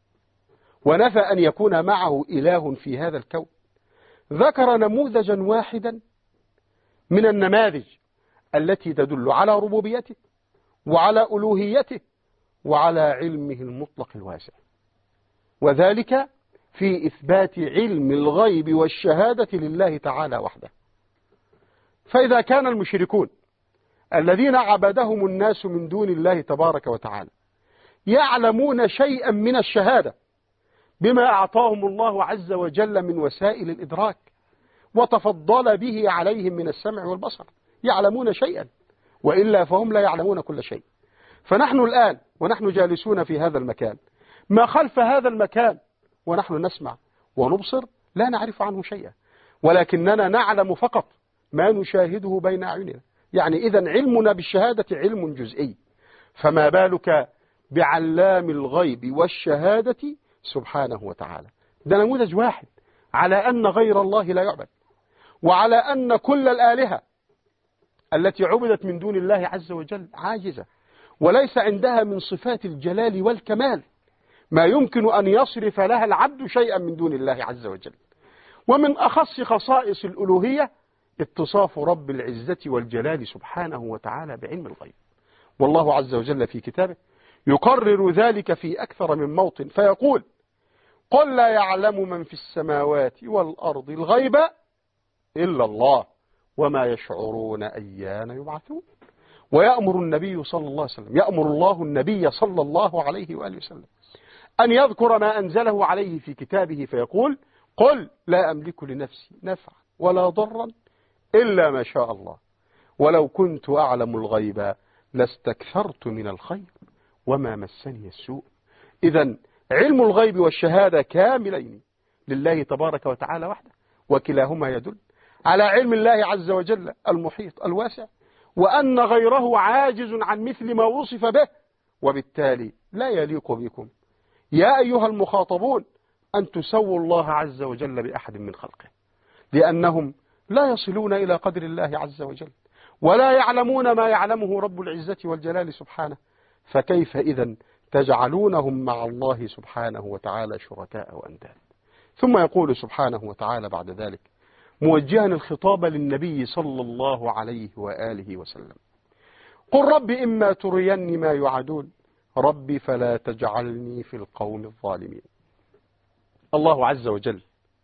ونفى أن يكون معه إله في هذا الكون، ذكر نموذجا واحدا من النماذج التي تدل على ربوبيته وعلى ألوهيته وعلى علمه المطلق الواسع، وذلك في إثبات علم الغيب والشهادة لله تعالى وحده. فإذا كان المشركون الذين عبدهم الناس من دون الله تبارك وتعالى يعلمون شيئا من الشهادة بما أعطاهم الله عز وجل من وسائل الإدراك وتفضل به عليهم من السمع والبصر، يعلمون شيئا، وإلا فهم لا يعلمون كل شيء. فنحن الآن ونحن جالسون في هذا المكان، ما خلف هذا المكان ونحن نسمع ونبصر لا نعرف عنه شيئا، ولكننا نعلم فقط ما نشاهده بين أعيننا. يعني إذن علمنا بالشهادة علم جزئي، فما بالك بعلام الغيب والشهادة سبحانه وتعالى. ده نموذج واحد على أن غير الله لا يعبد، وعلى أن كل الآلهة التي عبدت من دون الله عز وجل عاجزة، وليس عندها من صفات الجلال والكمال ما يمكن أن يصرف لها العبد شيئا من دون الله عز وجل. ومن أخص خصائص الألوهية اتصاف رب العزة والجلال سبحانه وتعالى بعلم الغيب، والله عز وجل في كتابه يقرر ذلك في أكثر من موطن فيقول: قل لا يعلم من في السماوات والأرض الغيب إلا الله وما يشعرون أيان يبعثون. ويأمر النبي صلى الله عليه وسلم يأمر الله النبي صلى الله عليه وآله وسلم أن يذكر ما أنزله عليه في كتابه فيقول: قل لا أملك لنفسي نفعا ولا ضرا إلا ما شاء الله ولو كنت أعلم الغيب لاستكثرت من الخير وما مسني السوء. إذن علم الغيب والشهادة كاملين لله تبارك وتعالى وحده، وكلاهما يدل على علم الله عز وجل المحيط الواسع، وأن غيره عاجز عن مثل ما وصف به، وبالتالي لا يليق بكم يا أيها المخاطبون أن تسووا الله عز وجل بأحد من خلقه، لأنهم لا يصلون إلى قدر الله عز وجل ولا يعلمون ما يعلمه رب العزة والجلال سبحانه، فكيف إذن تجعلونهم مع الله سبحانه وتعالى شركاء وأنداد؟ ثم يقول سبحانه وتعالى بعد ذلك موجها الخطاب للنبي صلى الله عليه وآله وسلم: قل رب إما تريني ما يوعدون ربي فلا تجعلني في القوم الظالمين. الله عز وجل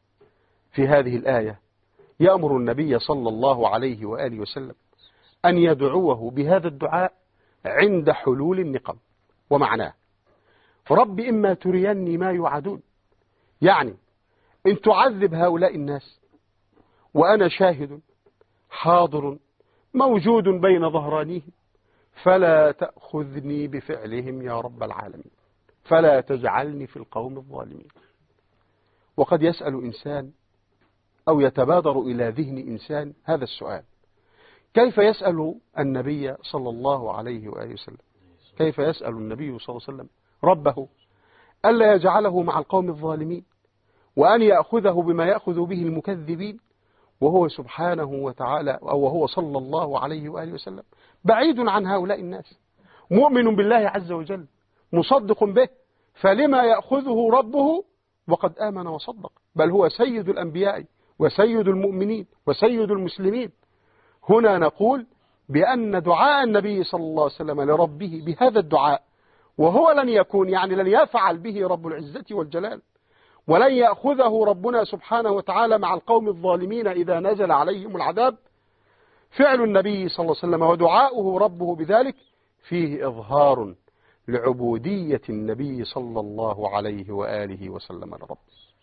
في هذه الآية يأمر النبي صلى الله عليه وآله وسلم أن يدعوه بهذا الدعاء عند حلول النقم. ومعناه: رب إما تريني ما يوعدون، يعني إن تعذب هؤلاء الناس وأنا شاهد حاضر موجود بين ظهرانيهم فلا تأخذني بفعلهم يا رب العالمين، فلا تجعلني في القوم الظالمين. وقد يسأل إنسان أو يتبادر إلى ذهن إنسان هذا السؤال: كيف يسأل النبي صلى الله عليه وآله وسلم كيف يسأل النبي صلى الله عليه وسلم ربه ألا يجعله مع القوم الظالمين وأن يأخذه بما يأخذ به المكذبين، وهو سبحانه وتعالى أو وهو صلى الله عليه وآله وسلم بعيد عن هؤلاء الناس، مؤمن بالله عز وجل مصدق به، فلما يأخذه ربه وقد آمن وصدق؟ بل هو سيد الأنبياء وسيد المؤمنين وسيد المسلمين. هنا نقول بأن دعاء النبي صلى الله عليه وسلم لربه بهذا الدعاء، وهو لن يكون يعني لن يفعل به رب العزة والجلال، ولن يأخذه ربنا سبحانه وتعالى مع القوم الظالمين إذا نزل عليهم العذاب، فعل النبي صلى الله عليه وسلم ودعاؤه ربه بذلك فيه إظهار لعبودية النبي صلى الله عليه وآله وسلم لربه،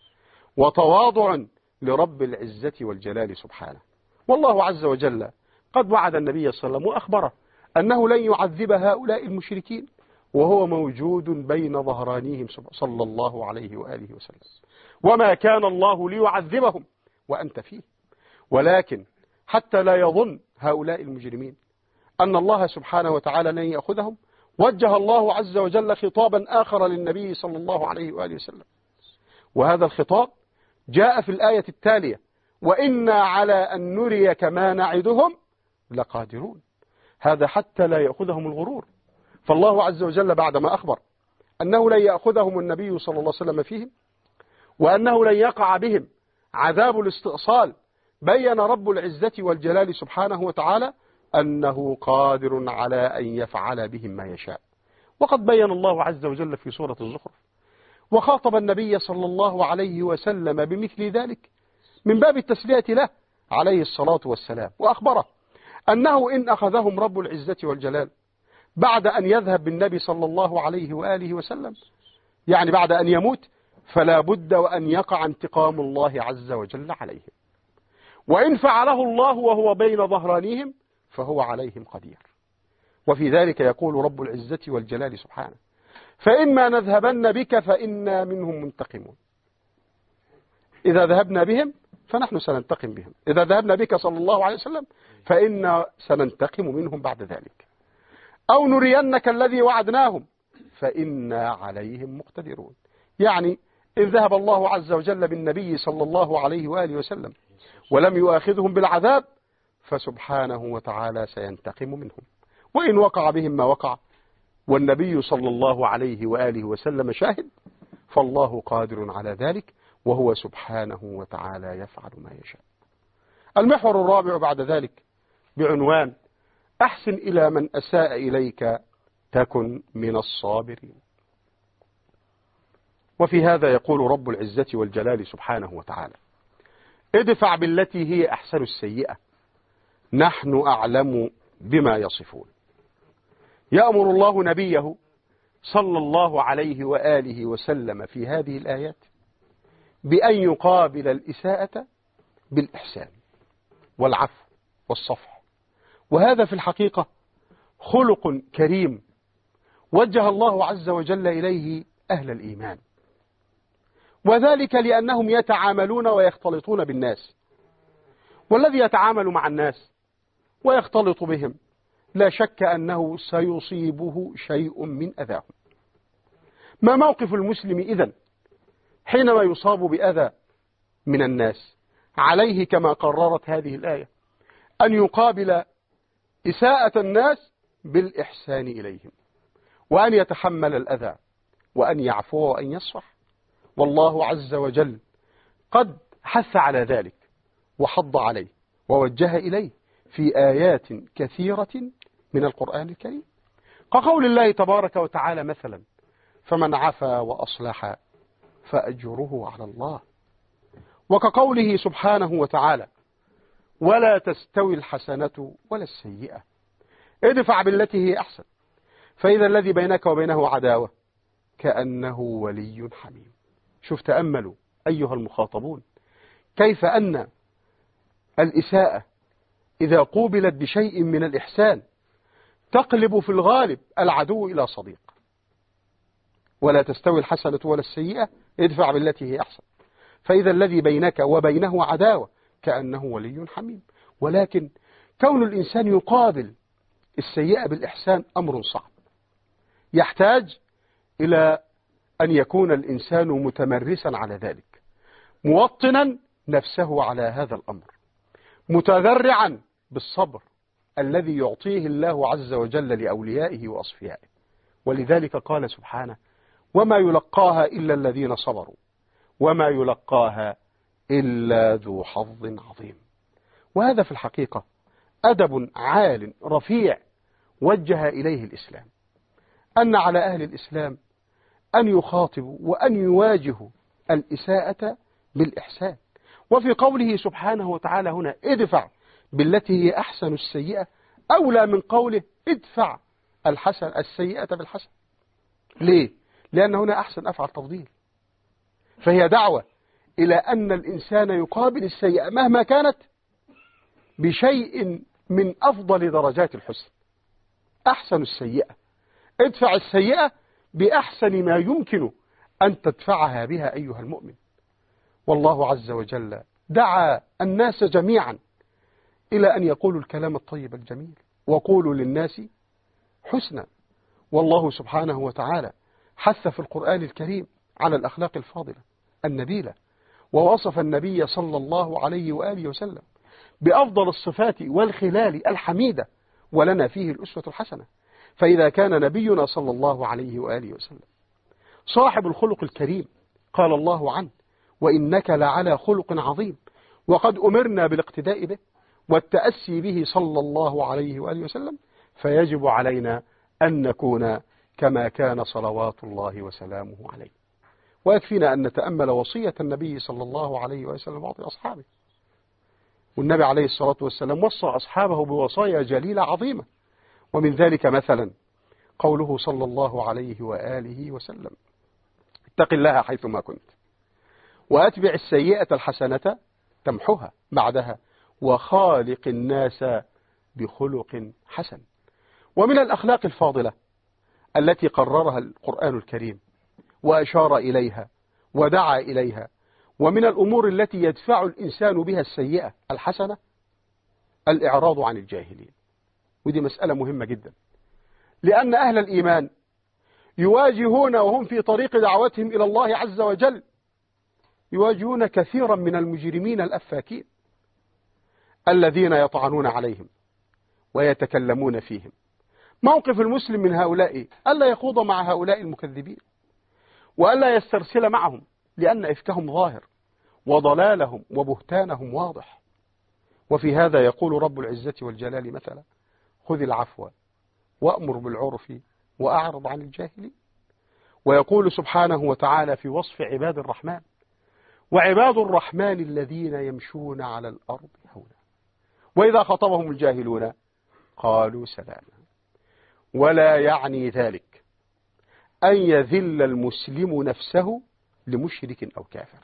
وتواضع لرب العزة والجلال سبحانه. والله عز وجل قد وعد النبي صلى الله عليه وسلم وأخبره أنه لن يعذب هؤلاء المشركين وهو موجود بين ظهرانيهم صلى الله عليه وآله وسلم، وما كان الله ليعذبهم وأنت فيه. ولكن حتى لا يظن هؤلاء المجرمين أن الله سبحانه وتعالى لن يأخذهم، وجه الله عز وجل خطابا آخر للنبي صلى الله عليه وآله وسلم، وهذا الخطاب جاء في الآية التالية: وإنا على أن نريك ما نعدهم لقادرون. هذا حتى لا يأخذهم الغرور، فالله عز وجل بعدما أخبر أنه لن يأخذهم النبي صلى الله عليه وسلم فيهم وأنه لن يقع بهم عذاب الاستئصال، بين رب العزة والجلال سبحانه وتعالى أنه قادر على أن يفعل بهم ما يشاء. وقد بين الله عز وجل في سورة الزخرف وخاطب النبي صلى الله عليه وسلم بمثل ذلك من باب التسلية له عليه الصلاة والسلام، وأخبره أنه إن أخذهم رب العزة والجلال بعد أن يذهب بالنبي صلى الله عليه وآله وسلم، يعني بعد أن يموت، فلا بد وأن يقع انتقام الله عز وجل عليهم، وإن فعله الله وهو بين ظهرانيهم فهو عليهم قدير. وفي ذلك يقول رب العزة والجلال سبحانه: فإما نذهبن بك فإنا منهم منتقمون. إذا ذهبنا بهم فنحن سننتقم بهم، إذا ذهبنا بك صلى الله عليه وسلم فإنا سننتقم منهم بعد ذلك، أو نرينك الذي وعدناهم فإنا عليهم مقتدرون. يعني إن ذهب الله عز وجل بالنبي صلى الله عليه وآله وسلم ولم يؤاخذهم بالعذاب فسبحانه وتعالى سينتقم منهم، وإن وقع بهم ما وقع والنبي صلى الله عليه وآله وسلم شاهد فالله قادر على ذلك، وهو سبحانه وتعالى يفعل ما يشاء. المحور الرابع بعد ذلك بعنوان: أحسن إلى من أساء إليك تكن من الصابرين. وفي هذا يقول رب العزة والجلال سبحانه وتعالى: ادفع بالتي هي أحسن السيئة نحن أعلم بما يصفون. يأمر الله نبيه صلى الله عليه وآله وسلم في هذه الآيات بأن يقابل الإساءة بالإحسان والعفو والصفح، وهذا في الحقيقة خلق كريم وجه الله عز وجل إليه أهل الإيمان، وذلك لأنهم يتعاملون ويختلطون بالناس، والذي يتعامل مع الناس ويختلط بهم لا شك أنه سيصيبه شيء من أذاهم. ما موقف المسلم إذن حينما يصاب بأذى من الناس؟ عليه كما قررت هذه الآية أن يقابل إساءة الناس بالإحسان إليهم، وأن يتحمل الأذى، وأن يعفو وأن يصفح. والله عز وجل قد حث على ذلك وحض عليه ووجه إليه في آيات كثيرة من القرآن الكريم، كقول الله تبارك وتعالى مثلا: فمن عفا وأصلح فأجره على الله، وكقوله سبحانه وتعالى: ولا تستوي الحسنة ولا السيئة ادفع بالتي هي أحسن فإذا الذي بينك وبينه عداوة كأنه ولي حميم. شوف، تأملوا أيها المخاطبون كيف أن الإساءة إذا قوبلت بشيء من الإحسان تقلب في الغالب العدو إلى صديق. ولا تستوي الحسنة ولا السيئة ادفع بالتي هي أحسن فإذا الذي بينك وبينه عداوة كأنه ولي حميم. ولكن كون الإنسان يقابل السيئة بالإحسان أمر صعب، يحتاج إلى أن يكون الإنسان متمرسا على ذلك، موطنا نفسه على هذا الأمر، متذرعا بالصبر الذي يعطيه الله عز وجل لأوليائه وأصفيائه. ولذلك قال سبحانه: وما يلقاها إلا الذين صبروا وما يلقاها إلا ذو حظ عظيم. وهذا في الحقيقة أدب عال رفيع وجه إليه الإسلام، أن على أهل الإسلام أن يخاطبوا وأن يواجهوا الإساءة بالإحسان. وفي قوله سبحانه وتعالى هنا: ادفع بالتي هي أحسن السيئة، أولى من قوله ادفع الحسن السيئة بالحسن. ليه؟ لأن هنا أحسن أفعل تفضيل، فهي دعوة إلى أن الإنسان يقابل السيئة مهما كانت بشيء من أفضل درجات الحسن. أحسن السيئة، ادفع السيئة بأحسن ما يمكن أن تدفعها بها أيها المؤمن. والله عز وجل دعا الناس جميعا إلى أن يقولوا الكلام الطيب الجميل، وقولوا للناس حسنا. والله سبحانه وتعالى حث في القرآن الكريم على الأخلاق الفاضلة النبيلة، ووصف النبي صلى الله عليه وآله وسلم بأفضل الصفات والخلال الحميدة، ولنا فيه الأسوة الحسنة. فإذا كان نبينا صلى الله عليه وآله وسلم صاحب الخلق الكريم قال الله عنه: وإنك لعلى خلق عظيم، وقد أمرنا بالاقتداء به والتأسي به صلى الله عليه وآله وسلم، فيجب علينا أن نكون كما كان صلوات الله وسلامه عليه. ويكفينا أن نتأمل وصية النبي صلى الله عليه وسلم بعض أصحابه، والنبي عليه الصلاة والسلام وصى أصحابه بوصايا جليلة عظيمة، ومن ذلك مثلا قوله صلى الله عليه وآله وسلم: اتق الله حيثما كنت وأتبع السيئة الحسنة تمحها، بعدها وخالق الناس بخلق حسن. ومن الأخلاق الفاضلة التي قررها القرآن الكريم وأشار إليها ودعا إليها، ومن الأمور التي يدفع الإنسان بها السيئة الحسنة، الإعراض عن الجاهلين. ودي مسألة مهمة جدا، لأن أهل الإيمان يواجهون وهم في طريق دعوتهم إلى الله عز وجل، يواجهون كثيرا من المجرمين الأفاكين الذين يطعنون عليهم ويتكلمون فيهم. موقف المسلم من هؤلاء ألا يخوض مع هؤلاء المكذبين، وألا يسترسل معهم، لأن إفكهم ظاهر وضلالهم وبهتانهم واضح. وفي هذا يقول رب العزة والجلال مثلا: خذ العفو وأمر بالعرف وأعرض عن الجاهلين. ويقول سبحانه وتعالى في وصف عباد الرحمن: وعباد الرحمن الذين يمشون على الأرض هونا وإذا خطبهم الجاهلون قالوا سلاما. ولا يعني ذلك أن يذل المسلم نفسه لمشرك أو كافر،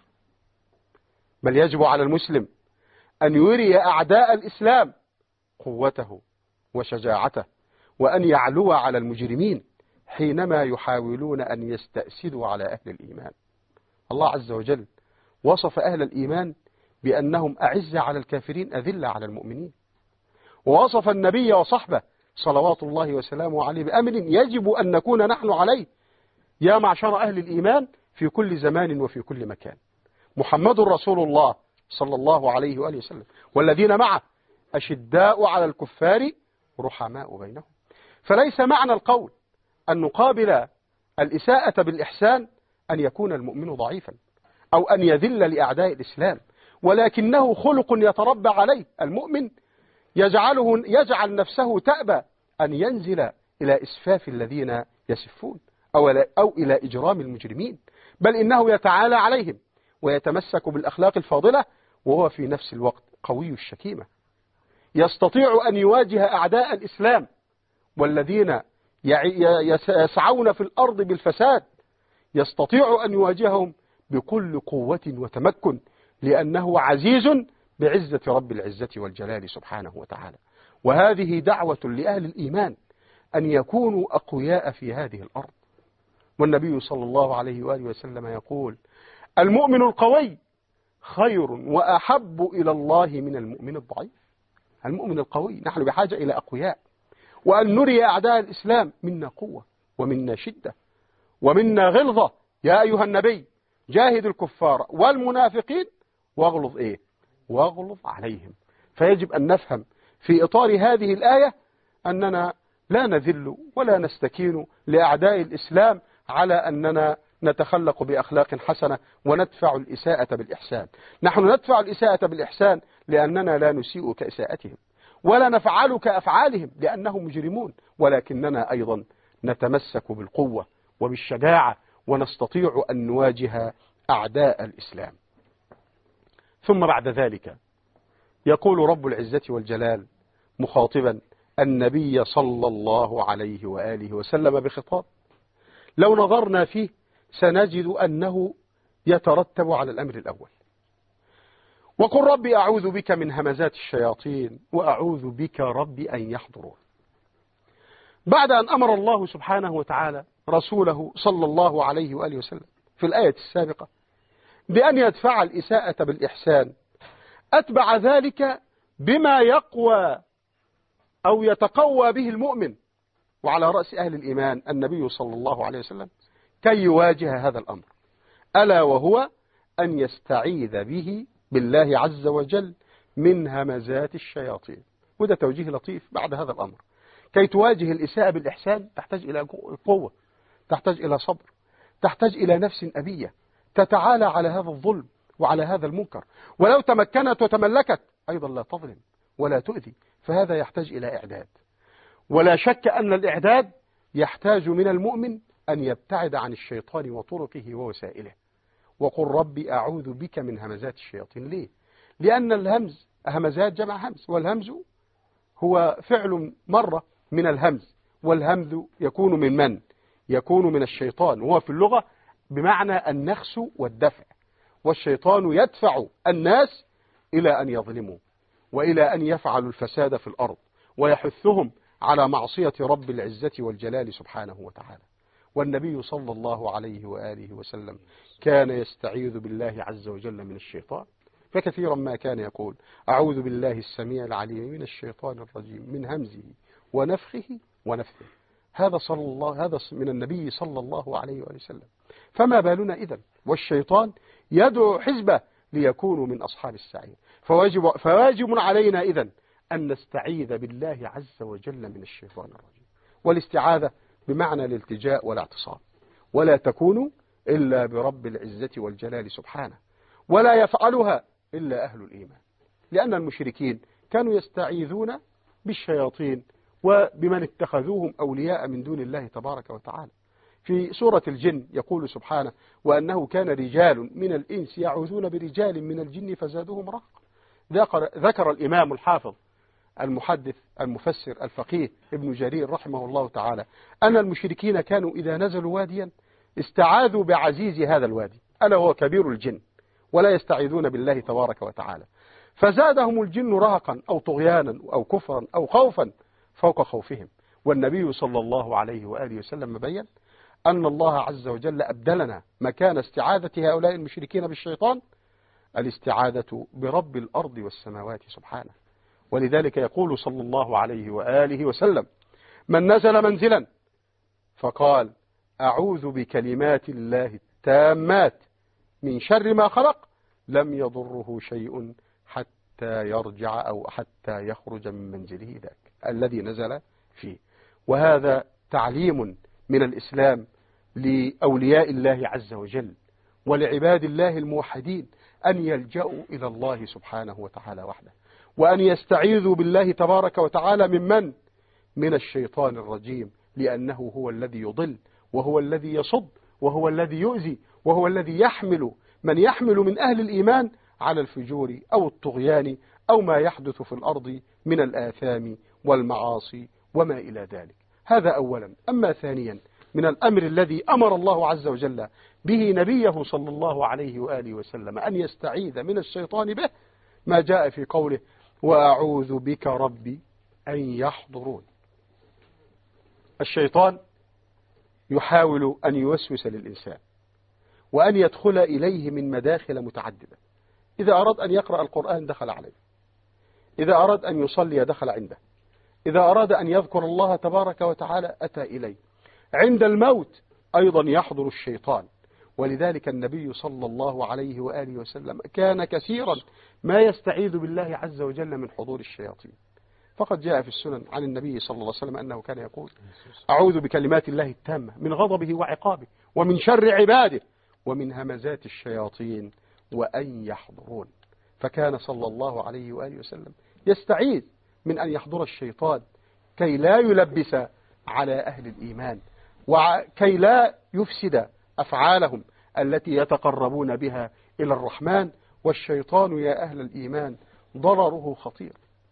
بل يجب على المسلم أن يري أعداء الإسلام قوته وشجاعته، وأن يعلو على المجرمين حينما يحاولون أن يستأسدوا على أهل الإيمان. الله عز وجل وصف أهل الإيمان بأنهم أعزة على الكافرين أذلة على المؤمنين، ووصف النبي وصحبه صلوات الله وسلامه عليه بأمر يجب أن نكون نحن عليه يا معشر أهل الإيمان في كل زمان وفي كل مكان: محمد رسول الله صلى الله عليه وآله وسلم والذين معه أشداء على الكفار رحماء بينهم. فليس معنى القول أن نقابل الإساءة بالإحسان أن يكون المؤمن ضعيفا أو أن يذل لأعداء الإسلام، ولكنه خلق يتربى عليه المؤمن يجعله يجعل نفسه تأبى أن ينزل إلى إسفاف الذين يسفون أو, أو إلى إجرام المجرمين، بل إنه يتعالى عليهم ويتمسك بالأخلاق الفاضلة، وهو في نفس الوقت قوي الشكيمة، يستطيع أن يواجه أعداء الإسلام والذين يسعون في الأرض بالفساد، يستطيع أن يواجههم بكل قوة وتمكن، لأنه عزيز بعزة رب العزة والجلال سبحانه وتعالى. وهذه دعوة لأهل الإيمان أن يكونوا أقوياء في هذه الأرض. والنبي صلى الله عليه وآله وسلم يقول: المؤمن القوي خير وأحب إلى الله من المؤمن الضعيف. المؤمن القوي، نحن بحاجة إلى أقوياء، وأن نري أعداء الإسلام منا قوة ومنا شدة ومنا غلظة. يا أيها النبي جاهد الكفار والمنافقين واغلظ إيه؟ واغلظ عليهم. فيجب أن نفهم في إطار هذه الآية أننا لا نذل ولا نستكين لأعداء الإسلام على أننا نتخلق بأخلاق حسنة وندفع الإساءة بالإحسان. نحن ندفع الإساءة بالإحسان لأننا لا نسيء كإساءتهم ولا نفعل كأفعالهم لأنهم مجرمون، ولكننا أيضا نتمسك بالقوة وبالشجاعة ونستطيع أن نواجه أعداء الإسلام. ثم بعد ذلك يقول رب العزة والجلال مخاطبا النبي صلى الله عليه وآله وسلم بخطاب لو نظرنا فيه سنجد أنه يترتب على الأمر الأول: وقل ربي أعوذ بك من همزات الشياطين وأعوذ بك ربي أن يحضرون. بعد أن أمر الله سبحانه وتعالى رسوله صلى الله عليه وآله وسلم في الآية السابقة بأن يدفع الإساءة بالإحسان، أتبع ذلك بما يقوى أو يتقوى به المؤمن، وعلى رأس أهل الإيمان النبي صلى الله عليه وسلم، كي يواجه هذا الأمر، ألا وهو أن يستعيذ به بالله عز وجل من همزات الشياطين. وده توجيه لطيف بعد هذا الأمر. كي تواجه الإساءة بالإحسان تحتاج إلى قوة، تحتاج إلى صبر، تحتاج إلى نفس أبية تتعالى على هذا الظلم وعلى هذا المنكر، ولو تمكنت وتملكت أيضا لا تظلم ولا تؤذي. فهذا يحتاج إلى إعداد، ولا شك أن الإعداد يحتاج من المؤمن أن يبتعد عن الشيطان وطرقه ووسائله. وقل ربي أعوذ بك من همزات الشياطين. ليه؟ لأن الهمز همزات جمع همز، والهمز هو فعل مرة من الهمز، والهمز يكون من من؟ يكون من الشيطان، وهو في اللغة بمعنى النخس والدفع، والشيطان يدفع الناس إلى أن يظلموا وإلى أن يفعلوا الفساد في الأرض، ويحثهم على معصية رب العزة والجلال سبحانه وتعالى. والنبي صلى الله عليه وآله وسلم كان يستعيذ بالله عز وجل من الشيطان، فكثيرا ما كان يقول أعوذ بالله السميع العليم من الشيطان الرجيم من همزه ونفخه ونفثه. هذا صلى الله هذا من النبي صلى الله عليه وآله وسلم. فما بالنا إذن والشيطان يدعو حزبه ليكونوا من أصحاب السعير. فواجب, فواجب علينا إذن أن نستعيذ بالله عز وجل من الشيطان الرجيم. والاستعاذة بمعنى الالتجاء والاعتصام، ولا تكون إلا برب العزة والجلال سبحانه، ولا يفعلها إلا أهل الإيمان، لأن المشركين كانوا يستعيذون بالشياطين وبمن اتخذوهم أولياء من دون الله تبارك وتعالى. في سورة الجن يقول سبحانه وأنه كان رجال من الإنس يعوذون برجال من الجن فزادوهم رهقا. ذكر, ذكر الإمام الحافظ المحدث المفسر الفقيه ابن جرير رحمه الله تعالى أن المشركين كانوا إذا نزلوا واديا استعاذوا بعزيز هذا الوادي ألا هو كبير الجن، ولا يستعيذون بالله تبارك وتعالى، فزادهم الجن رهقا أو طغيانا أو كفرا أو خوفا فوق خوفهم. والنبي صلى الله عليه وآله وسلم بين أن الله عز وجل أبدلنا مكان استعاذة هؤلاء المشركين بالشيطان الاستعاذة برب الأرض والسماوات سبحانه. ولذلك يقول صلى الله عليه وآله وسلم من نزل منزلا فقال أعوذ بكلمات الله التامات من شر ما خلق لم يضره شيء حتى يرجع أو حتى يخرج من منزله ذاك الذي نزل فيه. وهذا تعليم من الإسلام لأولياء الله عز وجل ولعباد الله الموحدين أن يلجأوا إلى الله سبحانه وتعالى وحده، وأن يستعيذوا بالله تبارك وتعالى من من؟ من الشيطان الرجيم، لأنه هو الذي يضل وهو الذي يصد وهو الذي يؤذي وهو الذي يحمل من يحمل من أهل الإيمان على الفجور أو الطغيان أو ما يحدث في الأرض من الآثام والمعاصي وما إلى ذلك. هذا أولا. أما ثانيا من الأمر الذي أمر الله عز وجل به نبيه صلى الله عليه وآله وسلم أن يستعيذ من الشيطان به ما جاء في قوله وأعوذ بك ربي أن يحضرون. الشيطان يحاول أن يوسوس للإنسان وأن يدخل إليه من مداخل متعددة. إذا أراد أن يقرأ القرآن دخل عليه، إذا أراد أن يصلي دخل عنده، إذا أراد أن يذكر الله تبارك وتعالى أتى إليه، عند الموت أيضا يحضر الشيطان. ولذلك النبي صلى الله عليه وآله وسلم كان كثيرا ما يستعيذ بالله عز وجل من حضور الشياطين. فقد جاء في السنن عن النبي صلى الله عليه وسلم أنه كان يقول أعوذ بكلمات الله التامة من غضبه وعقابه ومن شر عباده ومن همزات الشياطين وأن يحضرون. فكان صلى الله عليه وآله وسلم يستعيذ من أن يحضر الشيطان كي لا يلبس على أهل الإيمان وكي لا يفسد أفعالهم التي يتقربون بها إلى الرحمن. والشيطان يا أهل الإيمان ضرره خطير،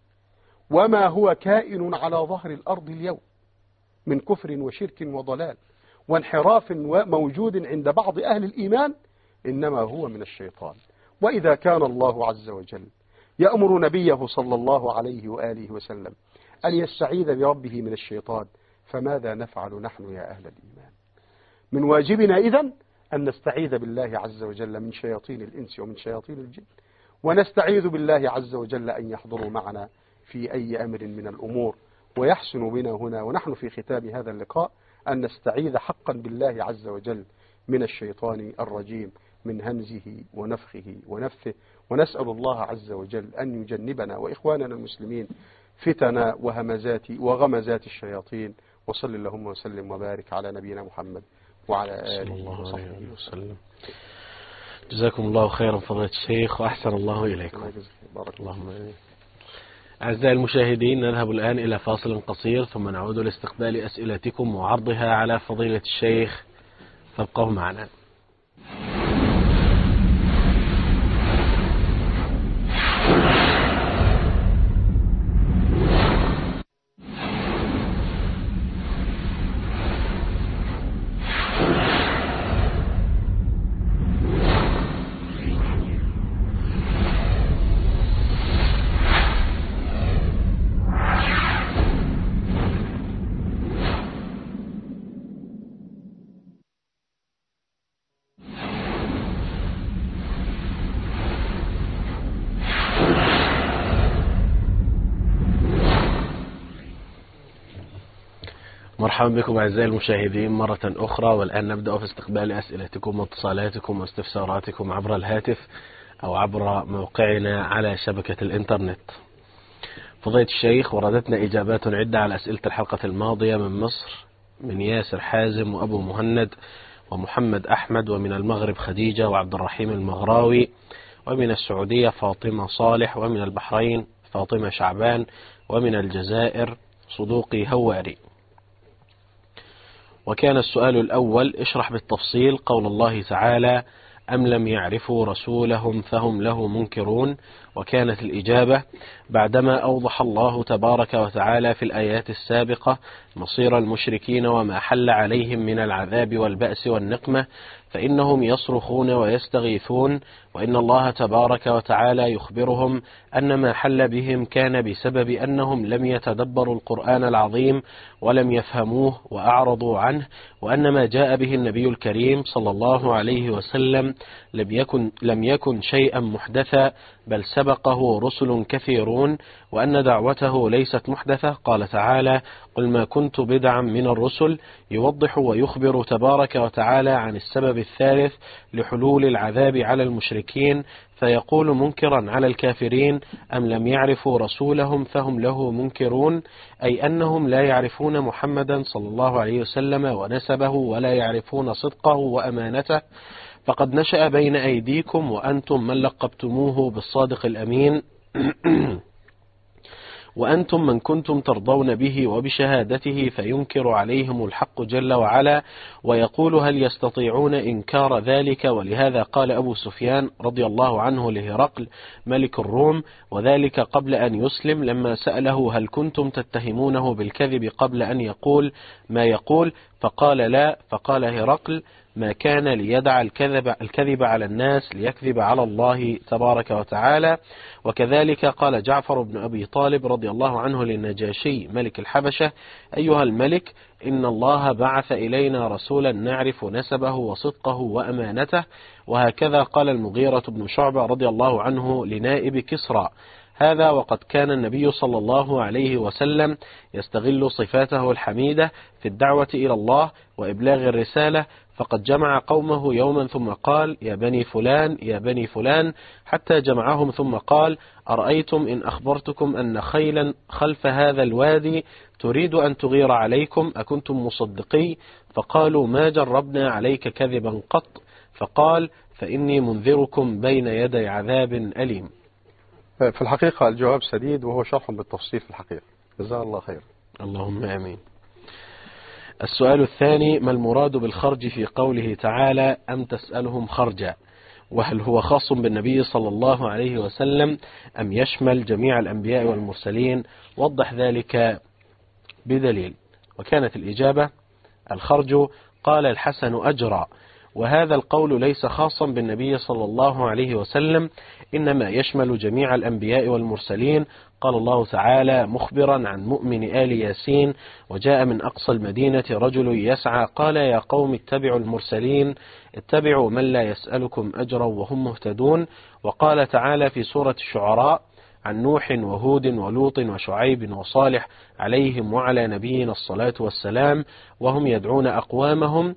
وما هو كائن على ظهر الأرض اليوم من كفر وشرك وضلال وانحراف موجود عند بعض أهل الإيمان إنما هو من الشيطان. وإذا كان الله عز وجل يأمر نبيه صلى الله عليه وآله وسلم أن يستعيذ بربه من الشيطان، فماذا نفعل نحن يا أهل الإيمان؟ من واجبنا إذن أن نستعيذ بالله عز وجل من شياطين الإنس ومن شياطين الجن، ونستعيذ بالله عز وجل أن يحضروا معنا في أي أمر من الأمور. ويحسن بنا هنا ونحن في ختام هذا اللقاء أن نستعيذ حقا بالله عز وجل من الشيطان الرجيم من همزه ونفخه ونفثه، ونسأل الله عز وجل أن يجنبنا وإخواننا المسلمين فتن وهمزات وغمزات الشياطين. وصل اللهم وسلم وبارك على نبينا محمد وعلى آله وصحبه وسلم. جزاكم الله خيرا فضيلة الشيخ وأحسن الله إليكم. بارك اللهم آمين. أعزائي المشاهدين، نذهب الآن إلى فاصل قصير ثم نعود لاستقبال أسئلتكم وعرضها على فضيلة الشيخ، فابقوا معنا. مرحبا بكم أعزائي المشاهدين مرة أخرى، والآن نبدأ في استقبال أسئلتكم واتصالاتكم واستفساراتكم عبر الهاتف أو عبر موقعنا على شبكة الإنترنت. فضيلة الشيخ، وردتنا إجابات عدة على أسئلة الحلقة الماضية من مصر من ياسر حازم وأبو مهند ومحمد أحمد، ومن المغرب خديجة وعبد الرحيم المغراوي، ومن السعودية فاطمة صالح، ومن البحرين فاطمة شعبان، ومن الجزائر صدوقي هواري. وكان السؤال الأول: اشرح بالتفصيل قول الله تعالى: أم لم يعرفوا رسولهم فهم له منكرون. وكانت الإجابة: بعدما أوضح الله تبارك وتعالى في الآيات السابقة مصير المشركين وما حل عليهم من العذاب والبأس والنقمة، فإنهم يصرخون ويستغيثون، وإن الله تبارك وتعالى يخبرهم أن ما حل بهم كان بسبب أنهم لم يتدبروا القرآن العظيم ولم يفهموه وأعرضوا عنه، وأن ما جاء به النبي الكريم صلى الله عليه وسلم لم يكن, لم يكن شيئا محدثا، بل سبقه رسل كثيرون، وأن دعوته ليست محدثة. قال تعالى: قل ما كنت بدعا من الرسل. يوضح ويخبر تبارك وتعالى عن السبب الثالث لحلول العذاب على المشركين، فيقول منكرا على الكافرين: أم لم يعرفوا رسولهم فهم له منكرون، أي أنهم لا يعرفون محمدا صلى الله عليه وسلم ونسبه، ولا يعرفون صدقه وأمانته، فقد نشأ بين أيديكم وأنتم من لقبتموه بالصادق الأمين وأنتم من كنتم ترضون به وبشهادته، فينكر عليهم الحق جل وعلا ويقول: هل يستطيعون إنكار ذلك؟ ولهذا قال أبو سفيان رضي الله عنه لهرقل ملك الروم، وذلك قبل أن يسلم، لما سأله: هل كنتم تتهمونه بالكذب قبل أن يقول ما يقول؟ فقال: لا. فقال هرقل: ما كان ليدع الكذب, الكذب على الناس ليكذب على الله تبارك وتعالى. وكذلك قال جعفر بن أبي طالب رضي الله عنه للنجاشي ملك الحبشة: أيها الملك، إن الله بعث إلينا رسولا نعرف نسبه وصدقه وأمانته. وهكذا قال المغيرة بن شعبة رضي الله عنه لنائب كسرى: هذا وقد كان النبي صلى الله عليه وسلم يستغل صفاته الحميدة في الدعوة إلى الله وإبلاغ الرسالة، فقد جمع قومه يوما ثم قال: يا بني فلان يا بني فلان، حتى جمعهم ثم قال: أرأيتم إن أخبرتكم أن خيلا خلف هذا الوادي تريد أن تغير عليكم أكنتم مصدقي؟ فقالوا: ما جربنا عليك كذبا قط. فقال: فإني منذركم بين يدي عذاب أليم. في الحقيقة الجواب سديد، وهو شرح بالتفصيل في الحقيقة. جزاه الله خير. اللهم آمين. السؤال الثاني: ما المراد بالخرج في قوله تعالى: أم تسألهم خرجا؟ وهل هو خاص بالنبي صلى الله عليه وسلم أم يشمل جميع الأنبياء والمرسلين؟ وضح ذلك بدليل. وكانت الإجابة: الخرج قال الحسن أجرى، وهذا القول ليس خاصا بالنبي صلى الله عليه وسلم، إنما يشمل جميع الأنبياء والمرسلين. قال الله تعالى مخبرا عن مؤمن آل ياسين: وجاء من أقصى المدينة رجل يسعى قال يا قوم اتبعوا المرسلين اتبعوا من لا يسألكم أجرا وهم مهتدون. وقال تعالى في سورة الشعراء عن نوح وهود ولوط وشعيب وصالح عليهم وعلى نبينا الصلاة والسلام: وهم يدعون أقوامهم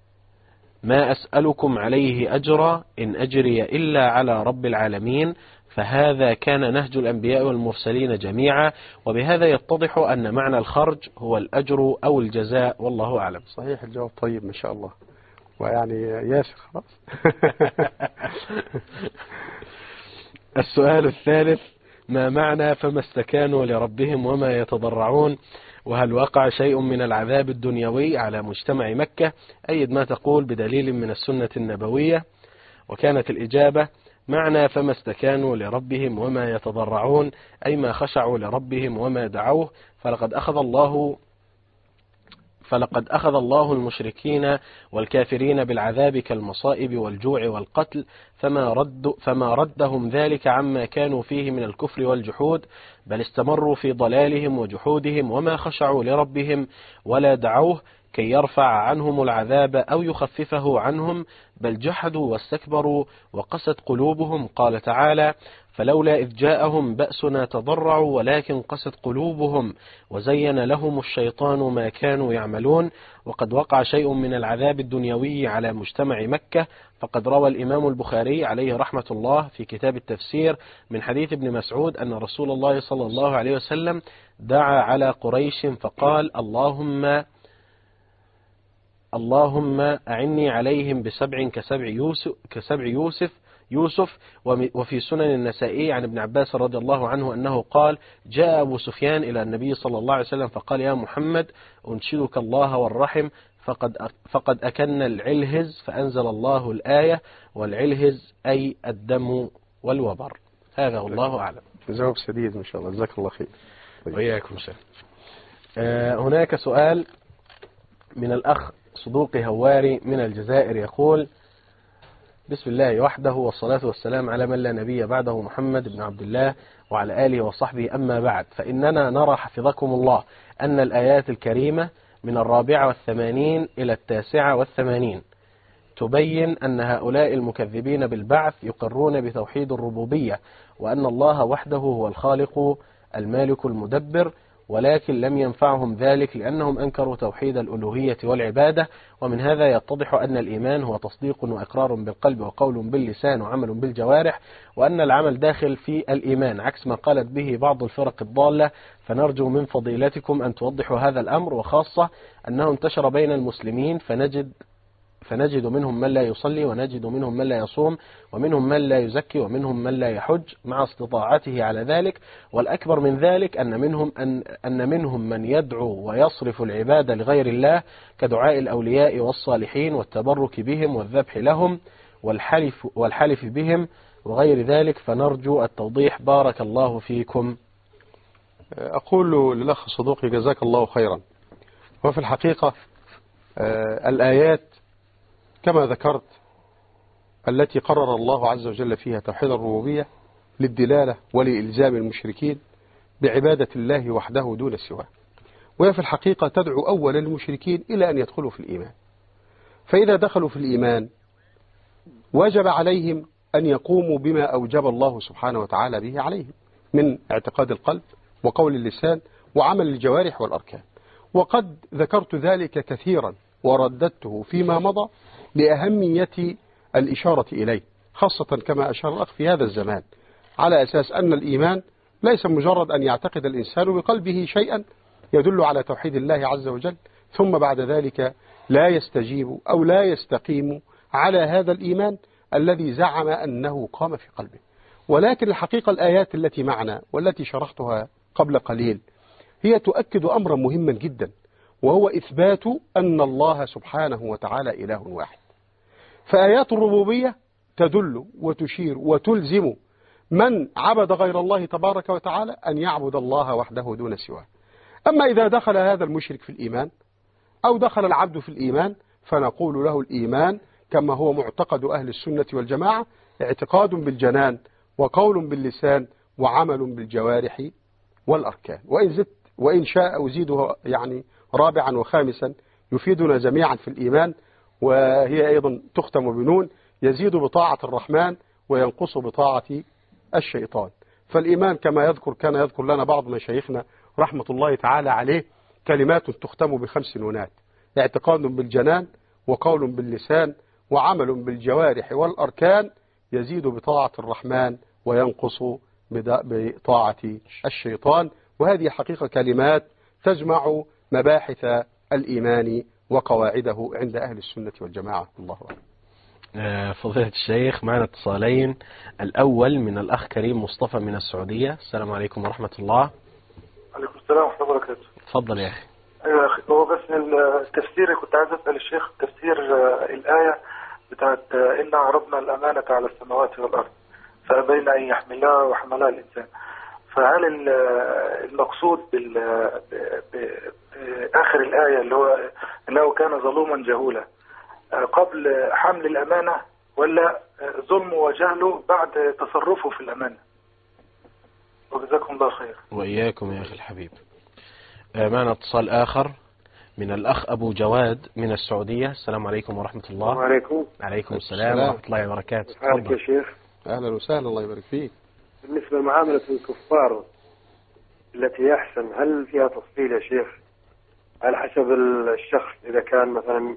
ما أسألكم عليه أجرا إن أجري إلا على رب العالمين. فهذا كان نهج الأنبياء والمرسلين جميعا، وبهذا يتضح أن معنى الخرج هو الأجر أو الجزاء، والله أعلم. صحيح، الجواب طيب ما شاء الله، ويعني ياسر خلاص. السؤال الثالث: ما معنى فما استكانوا لربهم وما يتضرعون؟ وهل وقع شيء من العذاب الدنيوي على مجتمع مكة؟ أيد ما تقول بدليل من السنة النبوية. وكانت الإجابة: معنى فما استكانوا لربهم وما يتضرعون أي ما خشعوا لربهم وما دعوه، فلقد أخذ الله فلقد أخذ الله المشركين والكافرين بالعذاب كالمصائب والجوع والقتل، فما, رد فما ردهم ذلك عما كانوا فيه من الكفر والجحود، بل استمروا في ضلالهم وجحودهم وما خشعوا لربهم ولا دعوه، كي يرفع عنهم العذاب أو يخففه عنهم، بل جحدوا واستكبروا وقست قلوبهم. قال تعالى: فلولا إذ جاءهم بأسنا تضرعوا ولكن قست قلوبهم وزين لهم الشيطان ما كانوا يعملون. وقد وقع شيء من العذاب الدنيوي على مجتمع مكة، فقد روى الإمام البخاري عليه رحمة الله في كتاب التفسير من حديث ابن مسعود أن رسول الله صلى الله عليه وسلم دعا على قريش فقال: اللهم اللهم أعني عليهم بسبع كسبع يوسف, كسبع يوسف يوسف وفي سنن النسائي عن ابن عباس رضي الله عنه أنه قال: جاء أبو سفيان إلى النبي صلى الله عليه وسلم فقال: يا محمد أنشدك الله والرحم فقد فقد أكن العلهز، فأنزل الله الآية: والعلهز أي الدم والوبر. هذا والله أعلم. جواب سديد ما شاء الله، جزاك الله خير. وإياكم سلام. آه هناك سؤال من الأخ صدوقي هواري من الجزائر يقول: بسم الله وحده والصلاة والسلام على من لا نبي بعده محمد بن عبد الله وعلى آله وصحبه، أما بعد، فإننا نرى حفظكم الله أن الآيات الكريمة من الرابعة والثمانين إلى التاسعة والثمانين تبين أن هؤلاء المكذبين بالبعث يقرون بتوحيد الربوبية، وأن الله وحده هو الخالق المالك المدبر، ولكن لم ينفعهم ذلك لأنهم أنكروا توحيد الألوهية والعبادة. ومن هذا يتضح أن الإيمان هو تصديق وإقرار بالقلب وقول باللسان وعمل بالجوارح، وأن العمل داخل في الإيمان عكس ما قالت به بعض الفرق الضالة. فنرجو من فضيلتكم أن توضحوا هذا الأمر، وخاصة أنه انتشر بين المسلمين، فنجد فنجد منهم من لا يصلي، ونجد منهم من لا يصوم، ومنهم من لا يزكي، ومنهم من لا يحج مع استطاعته على ذلك. والأكبر من ذلك أن منهم أن أن منهم من يدعو ويصرف العبادة لغير الله كدعاء الأولياء والصالحين والتبرك بهم والذبح لهم والحلف والحلف بهم وغير ذلك. فنرجو التوضيح بارك الله فيكم. أقول للأخ صدوقي جزاك الله خيرا. وفي الحقيقة الآيات كما ذكرت التي قرر الله عز وجل فيها توحيد الربوبية للدلالة ولإلزام المشركين بعبادة الله وحده دون سواه، وهي في الحقيقة تدعو أولا المشركين إلى أن يدخلوا في الإيمان. فإذا دخلوا في الإيمان وجب عليهم أن يقوموا بما أوجب الله سبحانه وتعالى به عليهم من اعتقاد القلب وقول اللسان وعمل الجوارح والأركان. وقد ذكرت ذلك كثيرا ورددته فيما مضى لأهمية الإشارة إليه، خاصة كما أشار الأخ في هذا الزمان، على أساس أن الإيمان ليس مجرد أن يعتقد الإنسان بقلبه شيئا يدل على توحيد الله عز وجل ثم بعد ذلك لا يستجيب أو لا يستقيم على هذا الإيمان الذي زعم أنه قام في قلبه. ولكن الحقيقة الآيات التي معنا والتي شرحتها قبل قليل هي تؤكد أمرا مهما جدا، وهو إثبات أن الله سبحانه وتعالى إله واحد. فآيات الربوبية تدل وتشير وتلزم من عبد غير الله تبارك وتعالى أن يعبد الله وحده دون سواه. أما إذا دخل هذا المشرك في الإيمان أو دخل العبد في الإيمان فنقول له الإيمان كما هو معتقد أهل السنة والجماعة: اعتقاد بالجنان وقول باللسان وعمل بالجوارح والأركان. وإن زدت وإن شاء أزيده يعني رابعا وخامسا يفيدنا جميعا في الإيمان، وهي أيضا تختم بنون: يزيد بطاعة الرحمن وينقص بطاعة الشيطان. فالإيمان كما يذكر كان يذكر لنا بعض مشايخنا رحمة الله تعالى عليه كلمات تختم بخمس نونات: اعتقاد بالجنان وقول باللسان وعمل بالجوارح والأركان، يزيد بطاعة الرحمن وينقص بطاعة الشيطان. وهذه حقيقة كلمات تجمع مباحث الإيمان وقواعده عند أهل السنة والجماعة. الله أكبر. فضيلة الشيخ، معنا اتصالين. الأول من الأخ كريم مصطفى من السعودية. السلام عليكم ورحمة الله. عليكم السلام ورحمة الله وبركاته. تفضل يا أخي. أيوة يا أخي، هو بس التفسير كنت عايز أسأل الشيخ تفسير الآية بتاعت إن عرضنا الأمانة على السماوات والأرض فأبين أن يحملها وحملها الإنسان. فهل المقصود بآخر الآية اللي هو إنه كان ظلوما جهولا قبل حمل الأمانة، ولا ظلم وجهله بعد تصرفه في الأمانة؟ وجزاكم الله خير. وإياكم يا أخي الحبيب. معنا اتصال آخر من الأخ أبو جواد من السعودية. السلام عليكم ورحمة الله. وعليكم عليكم السلام ورحمة الله وبركاته. حالك يا شيخ؟ أهلا وسهلا، الله يبارك فيك. بالنسبة لمعاملة الكفار التي أحسن، هل فيها تفصيل يا شيخ على حسب الشخص؟ إذا كان مثلا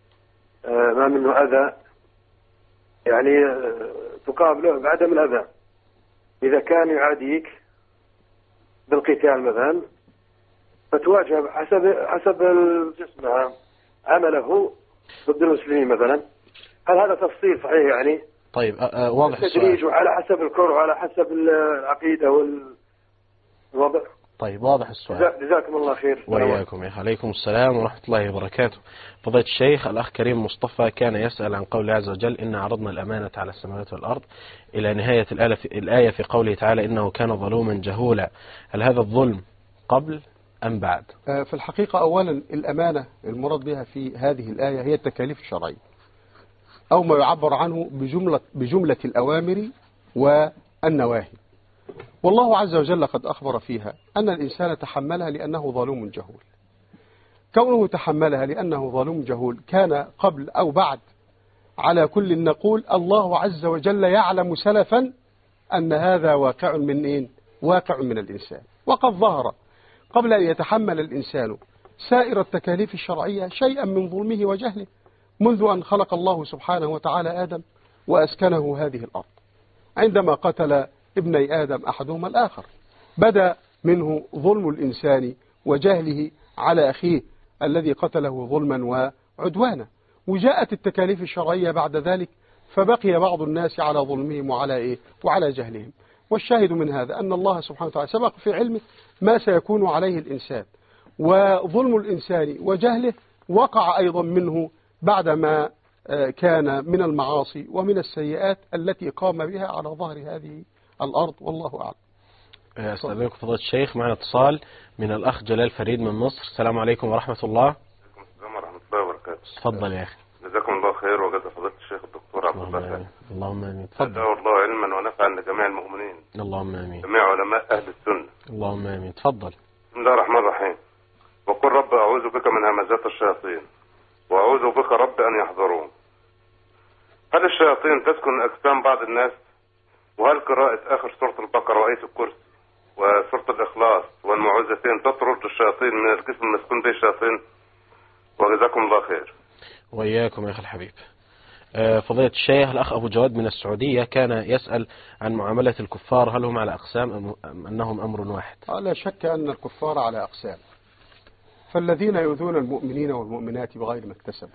ما منه أذى يعني تقابله بعدم الأذى، إذا كان يعاديك بالقتال مثلا فتواجه حسب حسب جسمها عمله ضد المسلمين مثلا، هل هذا تفصيل صحيح يعني؟ طيب أه واضح السؤال. التدريج وعلى حسب الكره وعلى حسب العقيدة والوضع. طيب واضح السؤال. جزاكم الله خير. وإياكم. عليكم السلام ورحمة الله وبركاته. فضيلة الشيخ، الأخ كريم مصطفى كان يسأل عن قول الله عز وجل إن عرضنا الأمانة على السماوات والأرض إلى نهاية الآية في قوله تعالى إنه كان ظلوما جهولا، هل هذا الظلم قبل أم بعد؟ في الحقيقة أولا الأمانة المراد بها في هذه الآية هي التكاليف الشرعية، أو ما يعبر عنه بجملة, بجملة الأوامر والنواهي. والله عز وجل قد أخبر فيها أن الإنسان تحملها لأنه ظلوم جهول. كونه تحملها لأنه ظلوم جهول كان قبل أو بعد، على كل نقول الله عز وجل يعلم سلفا أن هذا واقع من إيه؟ واقع من الإنسان. وقد ظهر قبل أن يتحمل الإنسان سائر التكاليف الشرعية شيئا من ظلمه وجهله، منذ أن خلق الله سبحانه وتعالى آدم وأسكنه هذه الأرض. عندما قتل ابني آدم أحدهما الآخر بدأ منه ظلم الإنسان وجهله على أخيه الذي قتله ظلما وعدوانا، وجاءت التكاليف الشرعية بعد ذلك، فبقي بعض الناس على ظلمهم وعلى إيه؟ وعلى جهلهم. والشاهد من هذا أن الله سبحانه وتعالى سبق في علمه ما سيكون عليه الإنسان، وظلم الإنسان وجهله وقع أيضا منه بعدما كان من المعاصي ومن السيئات التي قام بها على ظهر هذه الأرض، والله أعلم. أستاذنكم فضيلة الشيخ، معنا اتصال من الأخ جلال فريد من مصر. السلام عليكم ورحمة الله. وعليكم السلام ورحمة الله وبركاته. تفضل يا أخي. جزاكم الله خير وجزا فضيلة الشيخ الدكتور عبد الله خير. اللهم آمين. تفضل. جزاه الله علما ونفعا لجميع المؤمنين. اللهم آمين. جميع علماء أهل السنة. اللهم آمين. تفضل. بسم الله الرحمن الرحيم. وقل رب أعوذ بك من همزات الشياطين وأعوذ بك رب أن يحضرون. هل الشياطين تسكن أجسام بعض الناس؟ وهل قراءة آخر سورة البقرة وآية الكرسي وسورة الإخلاص والمعوذتين تطرد الشياطين من الجسم المسكون به الشياطين؟ وجزاكم الله خير. وإياكم يا أخي الحبيب. فضيلة الشيخ، الأخ أبو جواد من السعودية كان يسأل عن معاملة الكفار، هل هم على أقسام أم أنهم أمر واحد؟ لا شك أن الكفار على أقسام، فالذين يؤذون المؤمنين والمؤمنات بغير ما اكتسبوا،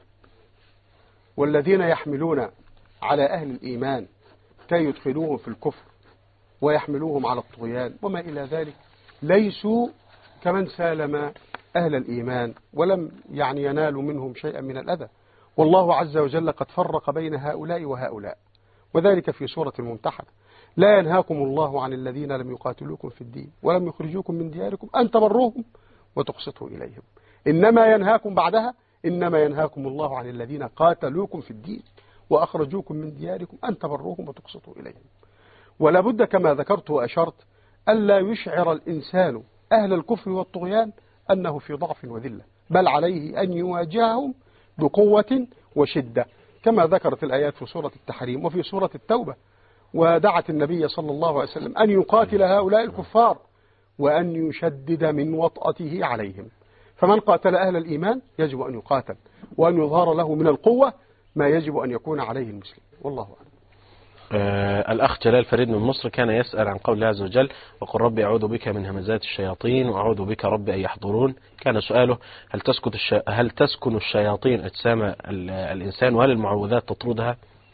والذين يحملون على أهل الإيمان كي يدخلوهم في الكفر ويحملوهم على الطغيان وما إلى ذلك، ليسوا كمن سالم أهل الإيمان ولم يعني ينالوا منهم شيئا من الأذى. والله عز وجل قد فرق بين هؤلاء وهؤلاء، وذلك في سورة الممتحنة: لا ينهاكم الله عن الذين لم يقاتلوكم في الدين ولم يخرجوكم من دياركم أن تبروهم وتقسطوا إليهم. إنما ينهاكم بعدها إنما ينهاكم الله عن الذين قاتلوكم في الدين وأخرجوكم من دياركم أن تبروهم وتقسطوا إليهم. ولا بد كما ذكرت وأشرت ألا يشعر الإنسان أهل الكفر والطغيان أنه في ضعف وذلة، بل عليه أن يواجههم بقوة وشدة، كما ذكرت الآيات في سورة التحريم وفي سورة التوبة. ودعت النبي صلى الله عليه وسلم أن يقاتل هؤلاء الكفار وأن يشدد من وطأته عليهم. فمن قاتل أهل الإيمان يجب أن يقاتل وأن يظهر له من القوة ما يجب أن يكون عليه المسلم، والله أعلم. آه الأخ جلال فريد من مصر كان يسأل عن قول الله عز وجل: وقل ربي أعوذ بك من همزات الشياطين وأعوذ بك ربي أن يحضرون. كان سؤاله: هل تسكن الش... هل تسكن الشياطين أجسام ال... الإنسان، وهل المعوذات تطردها؟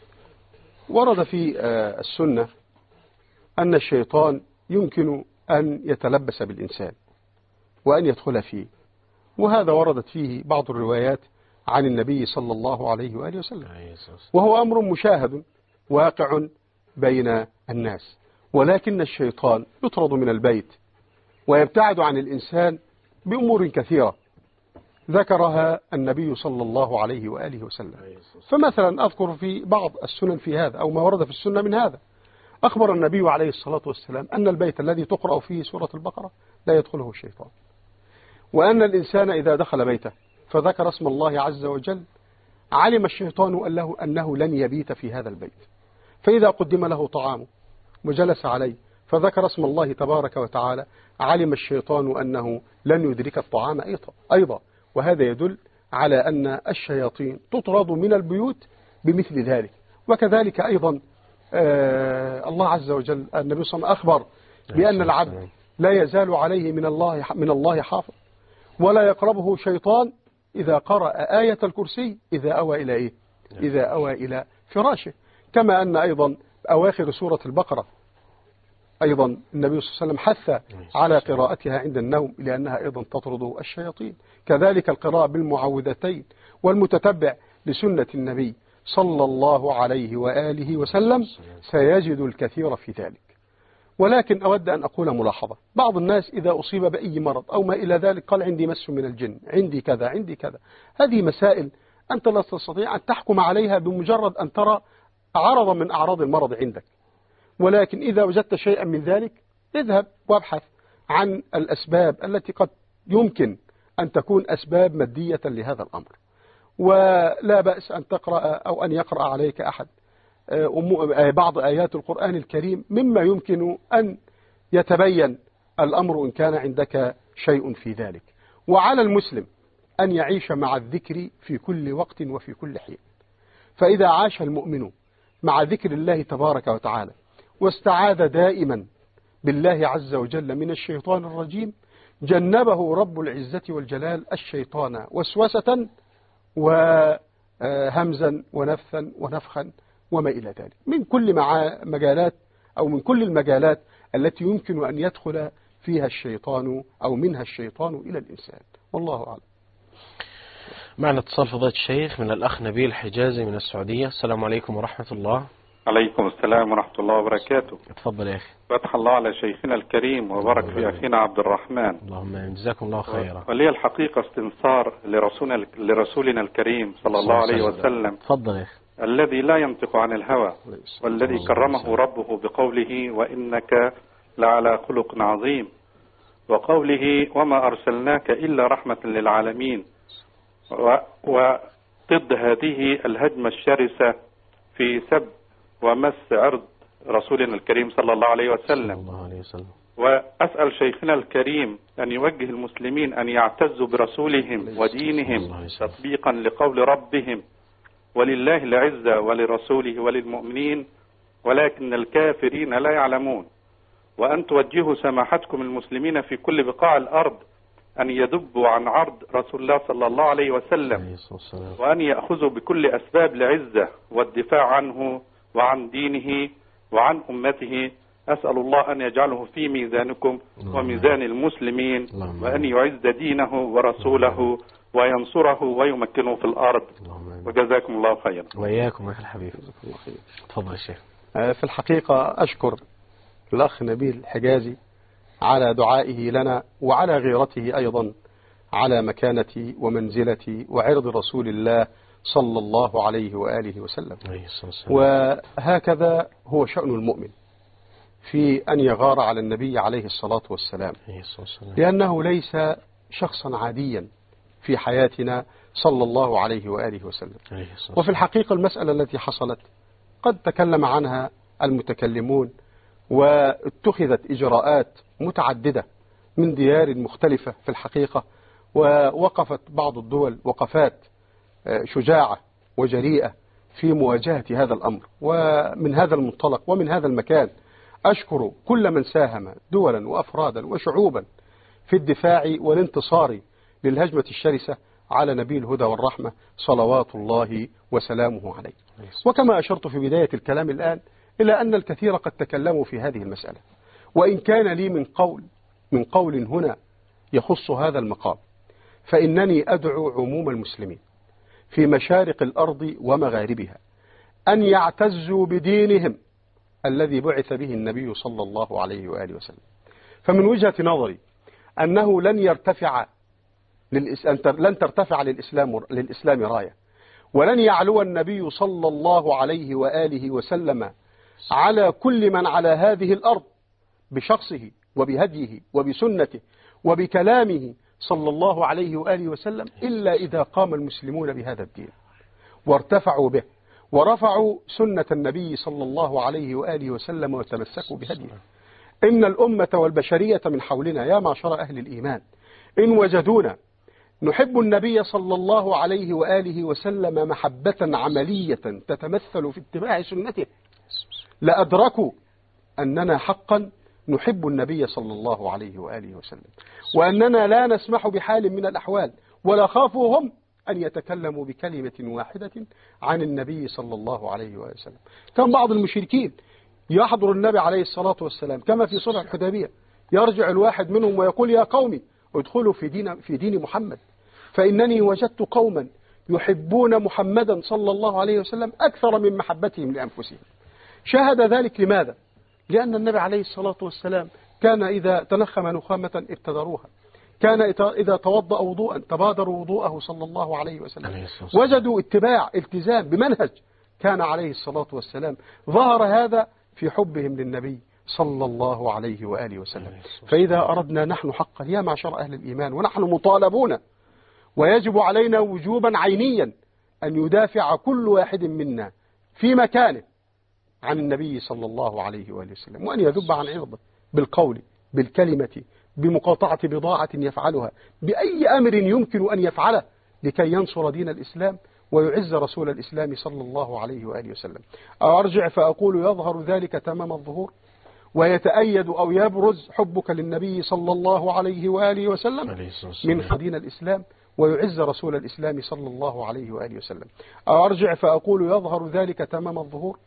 ورد في آه السنة أن الشيطان يمكن أن يتلبس بالإنسان وأن يدخل فيه، وهذا وردت فيه بعض الروايات عن النبي صلى الله عليه وآله وسلم، وهو أمر مشاهد واقع بين الناس. ولكن الشيطان يطرد من البيت ويبتعد عن الإنسان بأمور كثيرة ذكرها النبي صلى الله عليه وآله وسلم. فمثلا أذكر في بعض السنن في هذا، أو ما ورد في السنة من هذا: أخبر النبي عليه الصلاة والسلام أن البيت الذي تقرأ فيه سورة البقرة لا يدخله الشيطان، وأن الإنسان إذا دخل بيته فذكر اسم الله عز وجل، علم الشيطان أنه, أنه لن يبيت في هذا البيت، فإذا قدم له طعامه وجلس عليه فذكر اسم الله تبارك وتعالى، علم الشيطان أنه لن يدرك الطعام أيضا. وهذا يدل على أن الشياطين تطرد من البيوت بمثل ذلك. وكذلك أيضا آه الله عز وجل النبي صلى الله عليه وسلم أخبر بأن العبد لا يزال عليه من الله من الله حافظ، ولا يقربه شيطان إذا قرأ آية الكرسي إذا أوى إلى إيه؟ إذا أوى إلى فراشه. كما أن أيضا أواخر سورة البقرة أيضا النبي صلى الله عليه وسلم حث على قراءتها عند النوم لأنها أيضا تطرد الشياطين. كذلك القراءة بالمعوذتين، والمتتبع لسنة النبي صلى الله عليه وآله وسلم سيجد الكثير في ذلك. ولكن أود أن أقول ملاحظة، بعض الناس إذا أصيب بأي مرض أو ما إلى ذلك قال عندي مس من الجن، عندي كذا عندي كذا. هذه مسائل أنت لا تستطيع أن تحكم عليها بمجرد أن ترى عرضا من أعراض المرض عندك، ولكن إذا وجدت شيئا من ذلك اذهب وابحث عن الأسباب التي قد يمكن أن تكون أسباب مادية لهذا الأمر. ولا بأس أن تقرأ أو أن يقرأ عليك أحد بعض آيات القرآن الكريم مما يمكن أن يتبين الأمر إن كان عندك شيء في ذلك. وعلى المسلم أن يعيش مع الذكر في كل وقت وفي كل حين. فإذا عاش المؤمن مع ذكر الله تبارك وتعالى واستعاذ دائما بالله عز وجل من الشيطان الرجيم، جنبه رب العزة والجلال الشيطان وسوسة وهمزا ونفثا ونفخا وما إلى ذلك من كل مجالات أو من كل المجالات التي يمكن أن يدخل فيها الشيطان أو منها الشيطان إلى الإنسان. والله أعلم. معنا اتصال فضيلة الشيخ من الأخ نبيل حجازي من السعودية. السلام عليكم ورحمة الله. عليكم السلام ورحمة الله وبركاته. اتفضل يا أخي. فتح الله على شيخنا الكريم وبارك في أخينا عبد الرحمن. اللهم جزاكم الله خيرا. ولي الحقيقة استنصار لرسولنا, لرسولنا الكريم صلى الله عليه وسلم. اتفضل يا أخي. الذي لا ينطق عن الهوى، والذي كرمه ربه بقوله وإنك لعلى خلق عظيم، وقوله وما أرسلناك إلا رحمة للعالمين. وضد هذه الهجمة الشرسة في سب ومس عرض رسولنا الكريم صلى الله عليه وسلم. وأسأل شيخنا الكريم أن يوجه المسلمين أن يعتزوا برسولهم ودينهم تطبيقا لقول ربهم ولله العزة ولرسوله وللمؤمنين ولكن الكافرين لا يعلمون. وأن توجهوا سماحتكم المسلمين في كل بقاع الأرض أن يدبوا عن عرض رسول الله صلى الله عليه وسلم، وأن يأخذوا بكل أسباب العزة والدفاع عنه وعن دينه وعن أمته. أسأل الله أن يجعله في ميزانكم وميزان المسلمين، وأن يعز دينه ورسوله وينصره ويمكنه في الأرض. وجزاكم الله خيرا. وإياكم أخي الحبيب. تفضل يا شيخ. في الحقيقة أشكر الأخ نبيل حجازي على دعائه لنا وعلى غيرته أيضا على مكانتي ومنزلتي وعرض رسول الله صلى الله عليه وآله وسلم. وهكذا هو شأن المؤمن في أن يغار على النبي عليه الصلاة والسلام، لأنه ليس شخصا عاديا في حياتنا صلى الله عليه وآله وسلم. وفي الحقيقة المسألة التي حصلت قد تكلم عنها المتكلمون، واتخذت إجراءات متعددة من ديار مختلفة في الحقيقة، ووقفت بعض الدول وقفات شجاعة وجريئة في مواجهة هذا الأمر. ومن هذا المنطلق ومن هذا المكان أشكر كل من ساهم دولا وأفرادا وشعوبا في الدفاع والانتصار للهجمة الشرسة على نبي الهدى والرحمة صلوات الله وسلامه عليه. وكما أشرت في بداية الكلام الآن إلى أن الكثير قد تكلموا في هذه المسألة، وإن كان لي من قول من قول هنا يخص هذا المقام، فإنني أدعو عموم المسلمين في مشارق الأرض ومغاربها أن يعتزوا بدينهم الذي بعث به النبي صلى الله عليه وآله وسلم. فمن وجهة نظري أنه لن يرتفع لن ترتفع للإسلام للإسلام راية، ولن يعلو النبي صلى الله عليه وآله وسلم على كل من على هذه الأرض بشخصه وبهديه وبسنته وبكلامه صلى الله عليه وآله وسلم إلا إذا قام المسلمون بهذا الدين وارتفعوا به ورفعوا سنة النبي صلى الله عليه وآله وسلم وتمسكوا بهديه. إن الأمة والبشرية من حولنا يا معشر أهل الإيمان إن وجدونا نحب النبي صلى الله عليه وآله وسلم محبة عملية تتمثل في اتباع سنته لأدركوا أننا حقا نحب النبي صلى الله عليه وآله وسلم، وأننا لا نسمح بحال من الأحوال ولا خافوا هم أن يتكلموا بكلمة واحدة عن النبي صلى الله عليه وآله وسلم. كان بعض المشركين يحضر النبي عليه الصلاة والسلام كما في صلح الحديبية، يرجع الواحد منهم ويقول يا قومي ادخلوا في دين, في دين محمد فإنني وجدت قوما يحبون محمدا صلى الله عليه وسلم أكثر من محبتهم لأنفسهم. شاهد ذلك لماذا؟ لأن النبي عليه الصلاة والسلام كان إذا تنخم نخامة ابتدروها، كان إذا توضأ وضوءا تبادروا وضوءه صلى الله عليه وسلم. وجدوا اتباع التزام بمنهج كان عليه الصلاة والسلام. ظهر هذا في حبهم للنبي صلى الله عليه وآله وسلم. فإذا أردنا نحن حقا يا معشر أهل الإيمان ونحن مطالبون ويجب علينا وجوبا عينيا أن يدافع كل واحد منا في مكانه عن النبي صلى الله عليه وآله وسلم، وأن يذب عن عرضه بالقول بالكلمة بمقاطعة بضاعة يفعلها بأي أمر يمكن أن يفعله لكي ينصر دين الإسلام ويعز رسول الإسلام صلى الله عليه وآله وسلم. أرجع فأقول يظهر ذلك تمام الظهور ويتأيد أو يبرز حبك للنبي صلى الله عليه وآله وسلم من دين الإسلام ويعز رسول الإسلام صلى الله عليه وآله وسلم. أرجع فأقول يظهر ذلك تمام الظهور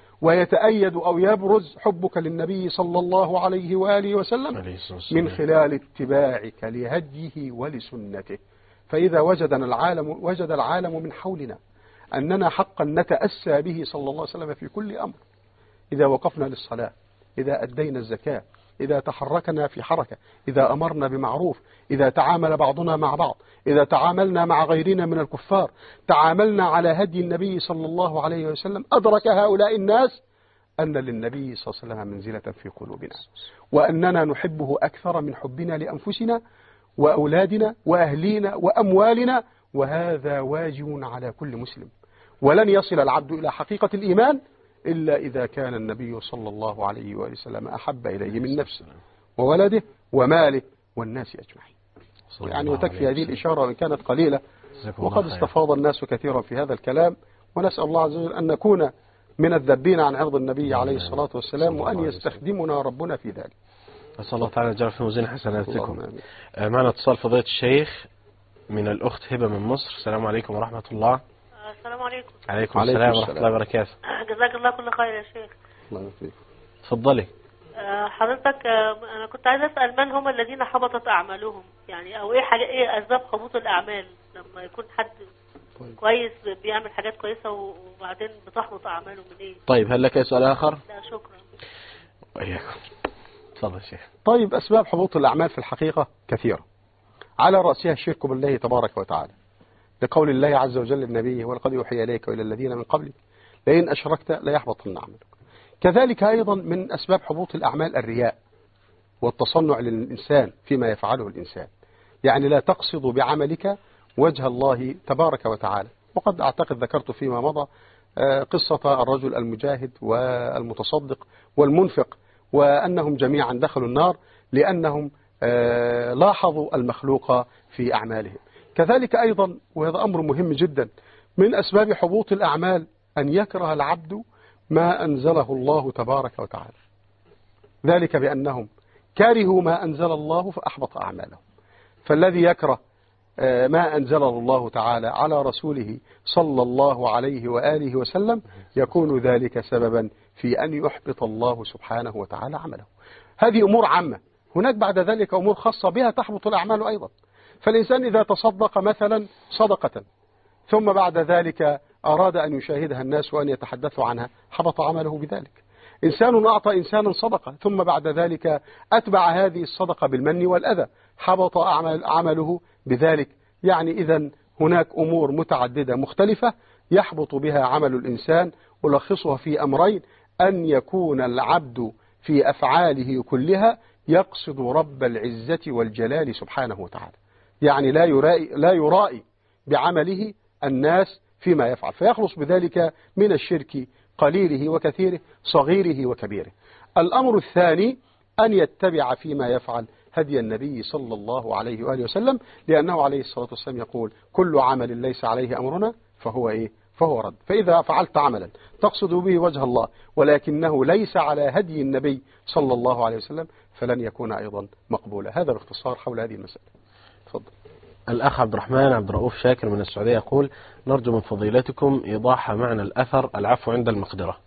ويتأيد أو يبرز حبك للنبي صلى الله عليه وآله وسلم من خلال اتباعك لهديه ولسنته. فإذا وجدنا العالم وجد العالم من حولنا أننا حقا نتأسى به صلى الله عليه وسلم في كل أمر، إذا وقفنا للصلاة، إذا أدينا الزكاة، إذا تحركنا في حركة، إذا أمرنا بمعروف، إذا تعامل بعضنا مع بعض، إذا تعاملنا مع غيرنا من الكفار، تعاملنا على هدي النبي صلى الله عليه وسلم، أدرك هؤلاء الناس أن للنبي صلى الله عليه وسلم منزلة في قلوبنا وأننا نحبه أكثر من حبنا لأنفسنا وأولادنا وأهلينا وأموالنا، وهذا واجب على كل مسلم. ولن يصل العبد إلى حقيقة الإيمان إلا إذا كان النبي صلى الله عليه وآله وسلم أحب إليه من نفسه وولده وماله والناس أجمعين. يعني وتكفي هذه الإشارة وإن كانت قليلة، وقد استفاض الناس كثيرا في هذا الكلام، ونسأل الله عز وجل أن نكون من الذبين عن عرض النبي عليه الصلاة والسلام وأن يستخدمنا ربنا في ذلك. أسأل الله تعالى يجعل في موازين حسناتكم. معنا اتصال فضيلة الشيخ من الأخت هبة من مصر. السلام عليكم ورحمة الله. السلام عليكم. عليكم السلام ورحمة الله وبركاته. جزاك الله كل خير يا شيخ. الله يفيك. تفضلي. حضرتك أنا كنت عايز أسأل من هم الذين حبطت أعمالهم، يعني أو إيه حاجة إيه أسباب حبوط الأعمال لما يكون حد طيب. كويس بيعمل حاجات كويسة وبعدين بتحبط أعماله من إيه؟ طيب هل لك سؤال آخر؟ لا شكرا. وإياكم. تفضل شيخ. طيب أسباب حبوط الأعمال في الحقيقة كثيرة، على رأسها الشرك بالله تبارك وتعالى، لقول الله عز وجل للنبي ولقد يوحي إليك وإلى الذين من قبلك لئن أشركت ليحبطن عملك. كذلك أيضا من أسباب حبوط الأعمال الرياء والتصنع للإنسان فيما يفعله الإنسان، يعني لا تقصد بعملك وجه الله تبارك وتعالى. وقد أعتقد ذكرت فيما مضى قصة الرجل المجاهد والمتصدق والمنفق، وأنهم جميعا دخلوا النار لأنهم لاحظوا المخلوق في أعمالهم. كذلك أيضا وهذا أمر مهم جدا من أسباب حبوط الأعمال أن يكره العبد ما أنزله الله تبارك وتعالى، ذلك بأنهم كارهوا ما أنزل الله فأحبط أعمالهم. فالذي يكره ما أنزله الله تعالى على رسوله صلى الله عليه وآله وسلم يكون ذلك سببا في أن يحبط الله سبحانه وتعالى عمله. هذه أمور عامة، هناك بعد ذلك أمور خاصة بها تحبط الأعمال أيضا. فالإنسان إذا تصدق مثلا صدقة ثم بعد ذلك أراد أن يشاهدها الناس وأن يتحدثوا عنها حبط عمله بذلك. إنسان أعطى إنسانا صدقة ثم بعد ذلك أتبع هذه الصدقة بالمن والأذى حبط عمله بذلك. يعني إذن هناك أمور متعددة مختلفة يحبط بها عمل الإنسان، ولخصها في أمرين: أن يكون العبد في أفعاله كلها يقصد رب العزة والجلال سبحانه وتعالى، يعني لا يرائي, لا يرائي بعمله الناس فيما يفعل، فيخلص بذلك من الشرك قليله وكثيره صغيره وكبيره. الأمر الثاني أن يتبع فيما يفعل هدي النبي صلى الله عليه وآله وسلم، لأنه عليه الصلاة والسلام يقول كل عمل ليس عليه أمرنا فهو إيه؟ فهو رد. فإذا فعلت عملا تقصد به وجه الله ولكنه ليس على هدي النبي صلى الله عليه وسلم فلن يكون أيضا مقبولا. هذا باختصار حول هذه المسألة. تفضل. الأخ عبد الرحمن عبد الرؤوف شاكر من السعودية يقول نرجو من فضيلتكم إيضاح معنى الأثر العفو عند المقدرة.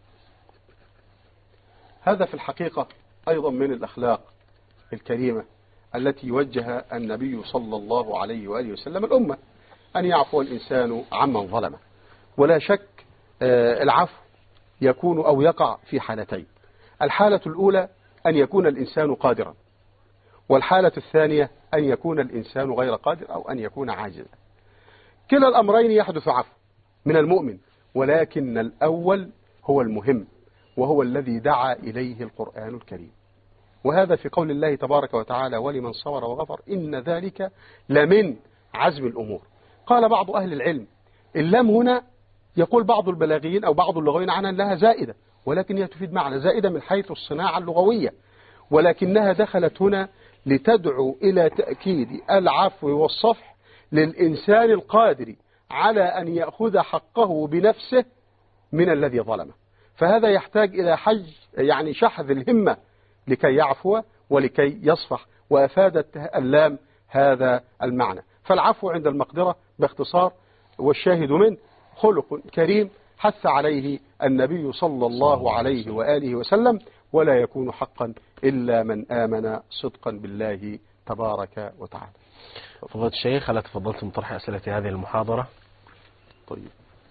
هذا في الحقيقة أيضا من الأخلاق الكريمة التي وجه النبي صلى الله عليه وآله وسلم الأمة، أن يعفو الإنسان عمن ظلمه. ولا شك العفو يكون أو يقع في حالتين. الحالة الأولى أن يكون الإنسان قادرا، والحالة الثانية أن يكون الإنسان غير قادر أو أن يكون عاجزا. كلا الأمرين يحدث عفو من المؤمن، ولكن الأول هو المهم وهو الذي دعا إليه القرآن الكريم، وهذا في قول الله تبارك وتعالى ولمن صبر وغفر إن ذلك لمن عزم الأمور. قال بعض أهل العلم اللام هنا يقول بعض البلاغيين أو بعض اللغويين عنها لها زائدة، ولكن هي تفيد معنى زائدة من حيث الصناعة اللغوية، ولكنها دخلت هنا لتدعو إلى تأكيد العفو والصفح للإنسان القادر على أن يأخذ حقه بنفسه من الذي ظلمه. فهذا يحتاج إلى حج يعني شحذ الهمة لكي يعفو ولكي يصفح، وأفادت اللام هذا المعنى. فالعفو عند المقدرة باختصار، والشاهد منه خلق كريم حث عليه النبي صلى الله عليه وآله وسلم، ولا يكون حقا إلا من آمن صدقا بالله تبارك وتعالى. فضيلة الشيخ، هل تفضلتم طرح أسئلة هذه المحاضرة؟ طيب،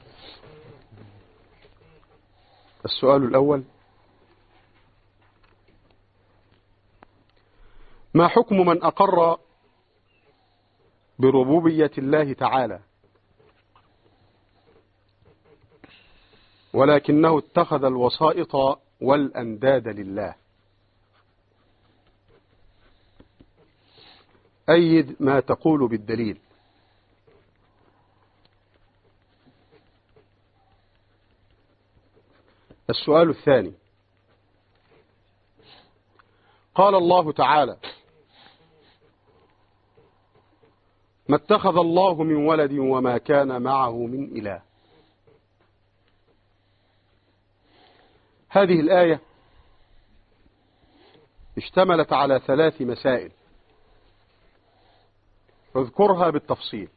السؤال الأول: ما حكم من أقر بربوبية الله تعالى ولكنه اتخذ الوسائط والأنداد لله؟ أيد ما تقول بالدليل. السؤال الثاني: قال الله تعالى: ما اتخذ الله من ولد وما كان معه من إله. هذه الآية اشتملت على ثلاث مسائل، اذكرها بالتفصيل.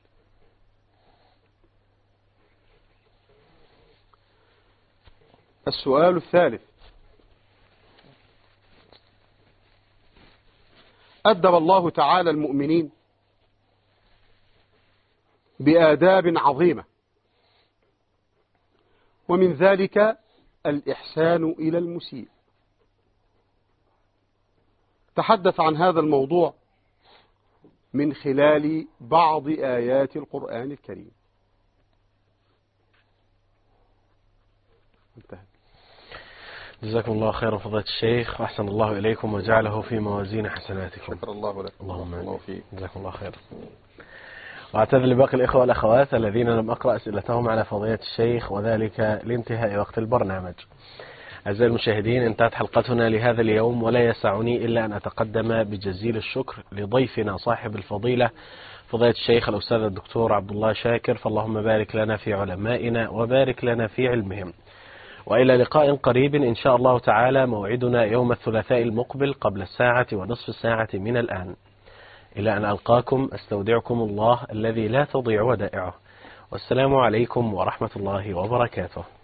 السؤال الثالث: أدب الله تعالى المؤمنين بآداب عظيمة، ومن ذلك الإحسان إلى المسيء. تحدث عن هذا الموضوع من خلال بعض آيات القرآن الكريم. انتهى. جزاكم الله خيرا فضيلة الشيخ، وأحسن الله إليكم وجعله في موازين حسناتكم. شكر الله لك. اللهم الله فيك. جزاكم الله خيرا. وأعتذر لباقي الإخوة والأخوات الذين لم أقرأ أسئلتهم على فضيلة الشيخ، وذلك لانتهاء وقت البرنامج. أعزائي المشاهدين، انتهت حلقتنا لهذا اليوم، ولا يسعني إلا أن أتقدم بجزيل الشكر لضيفنا صاحب الفضيلة فضيلة الشيخ الأستاذ الدكتور عبد الله شاكر، فاللهم بارك لنا في علمائنا وبارك لنا في علمهم. وإلى لقاء قريب إن شاء الله تعالى. موعدنا يوم الثلاثاء المقبل قبل الساعة ونصف الساعة من الآن. إلى أن ألقاكم أستودعكم الله الذي لا تضيع ودائعه، والسلام عليكم ورحمة الله وبركاته.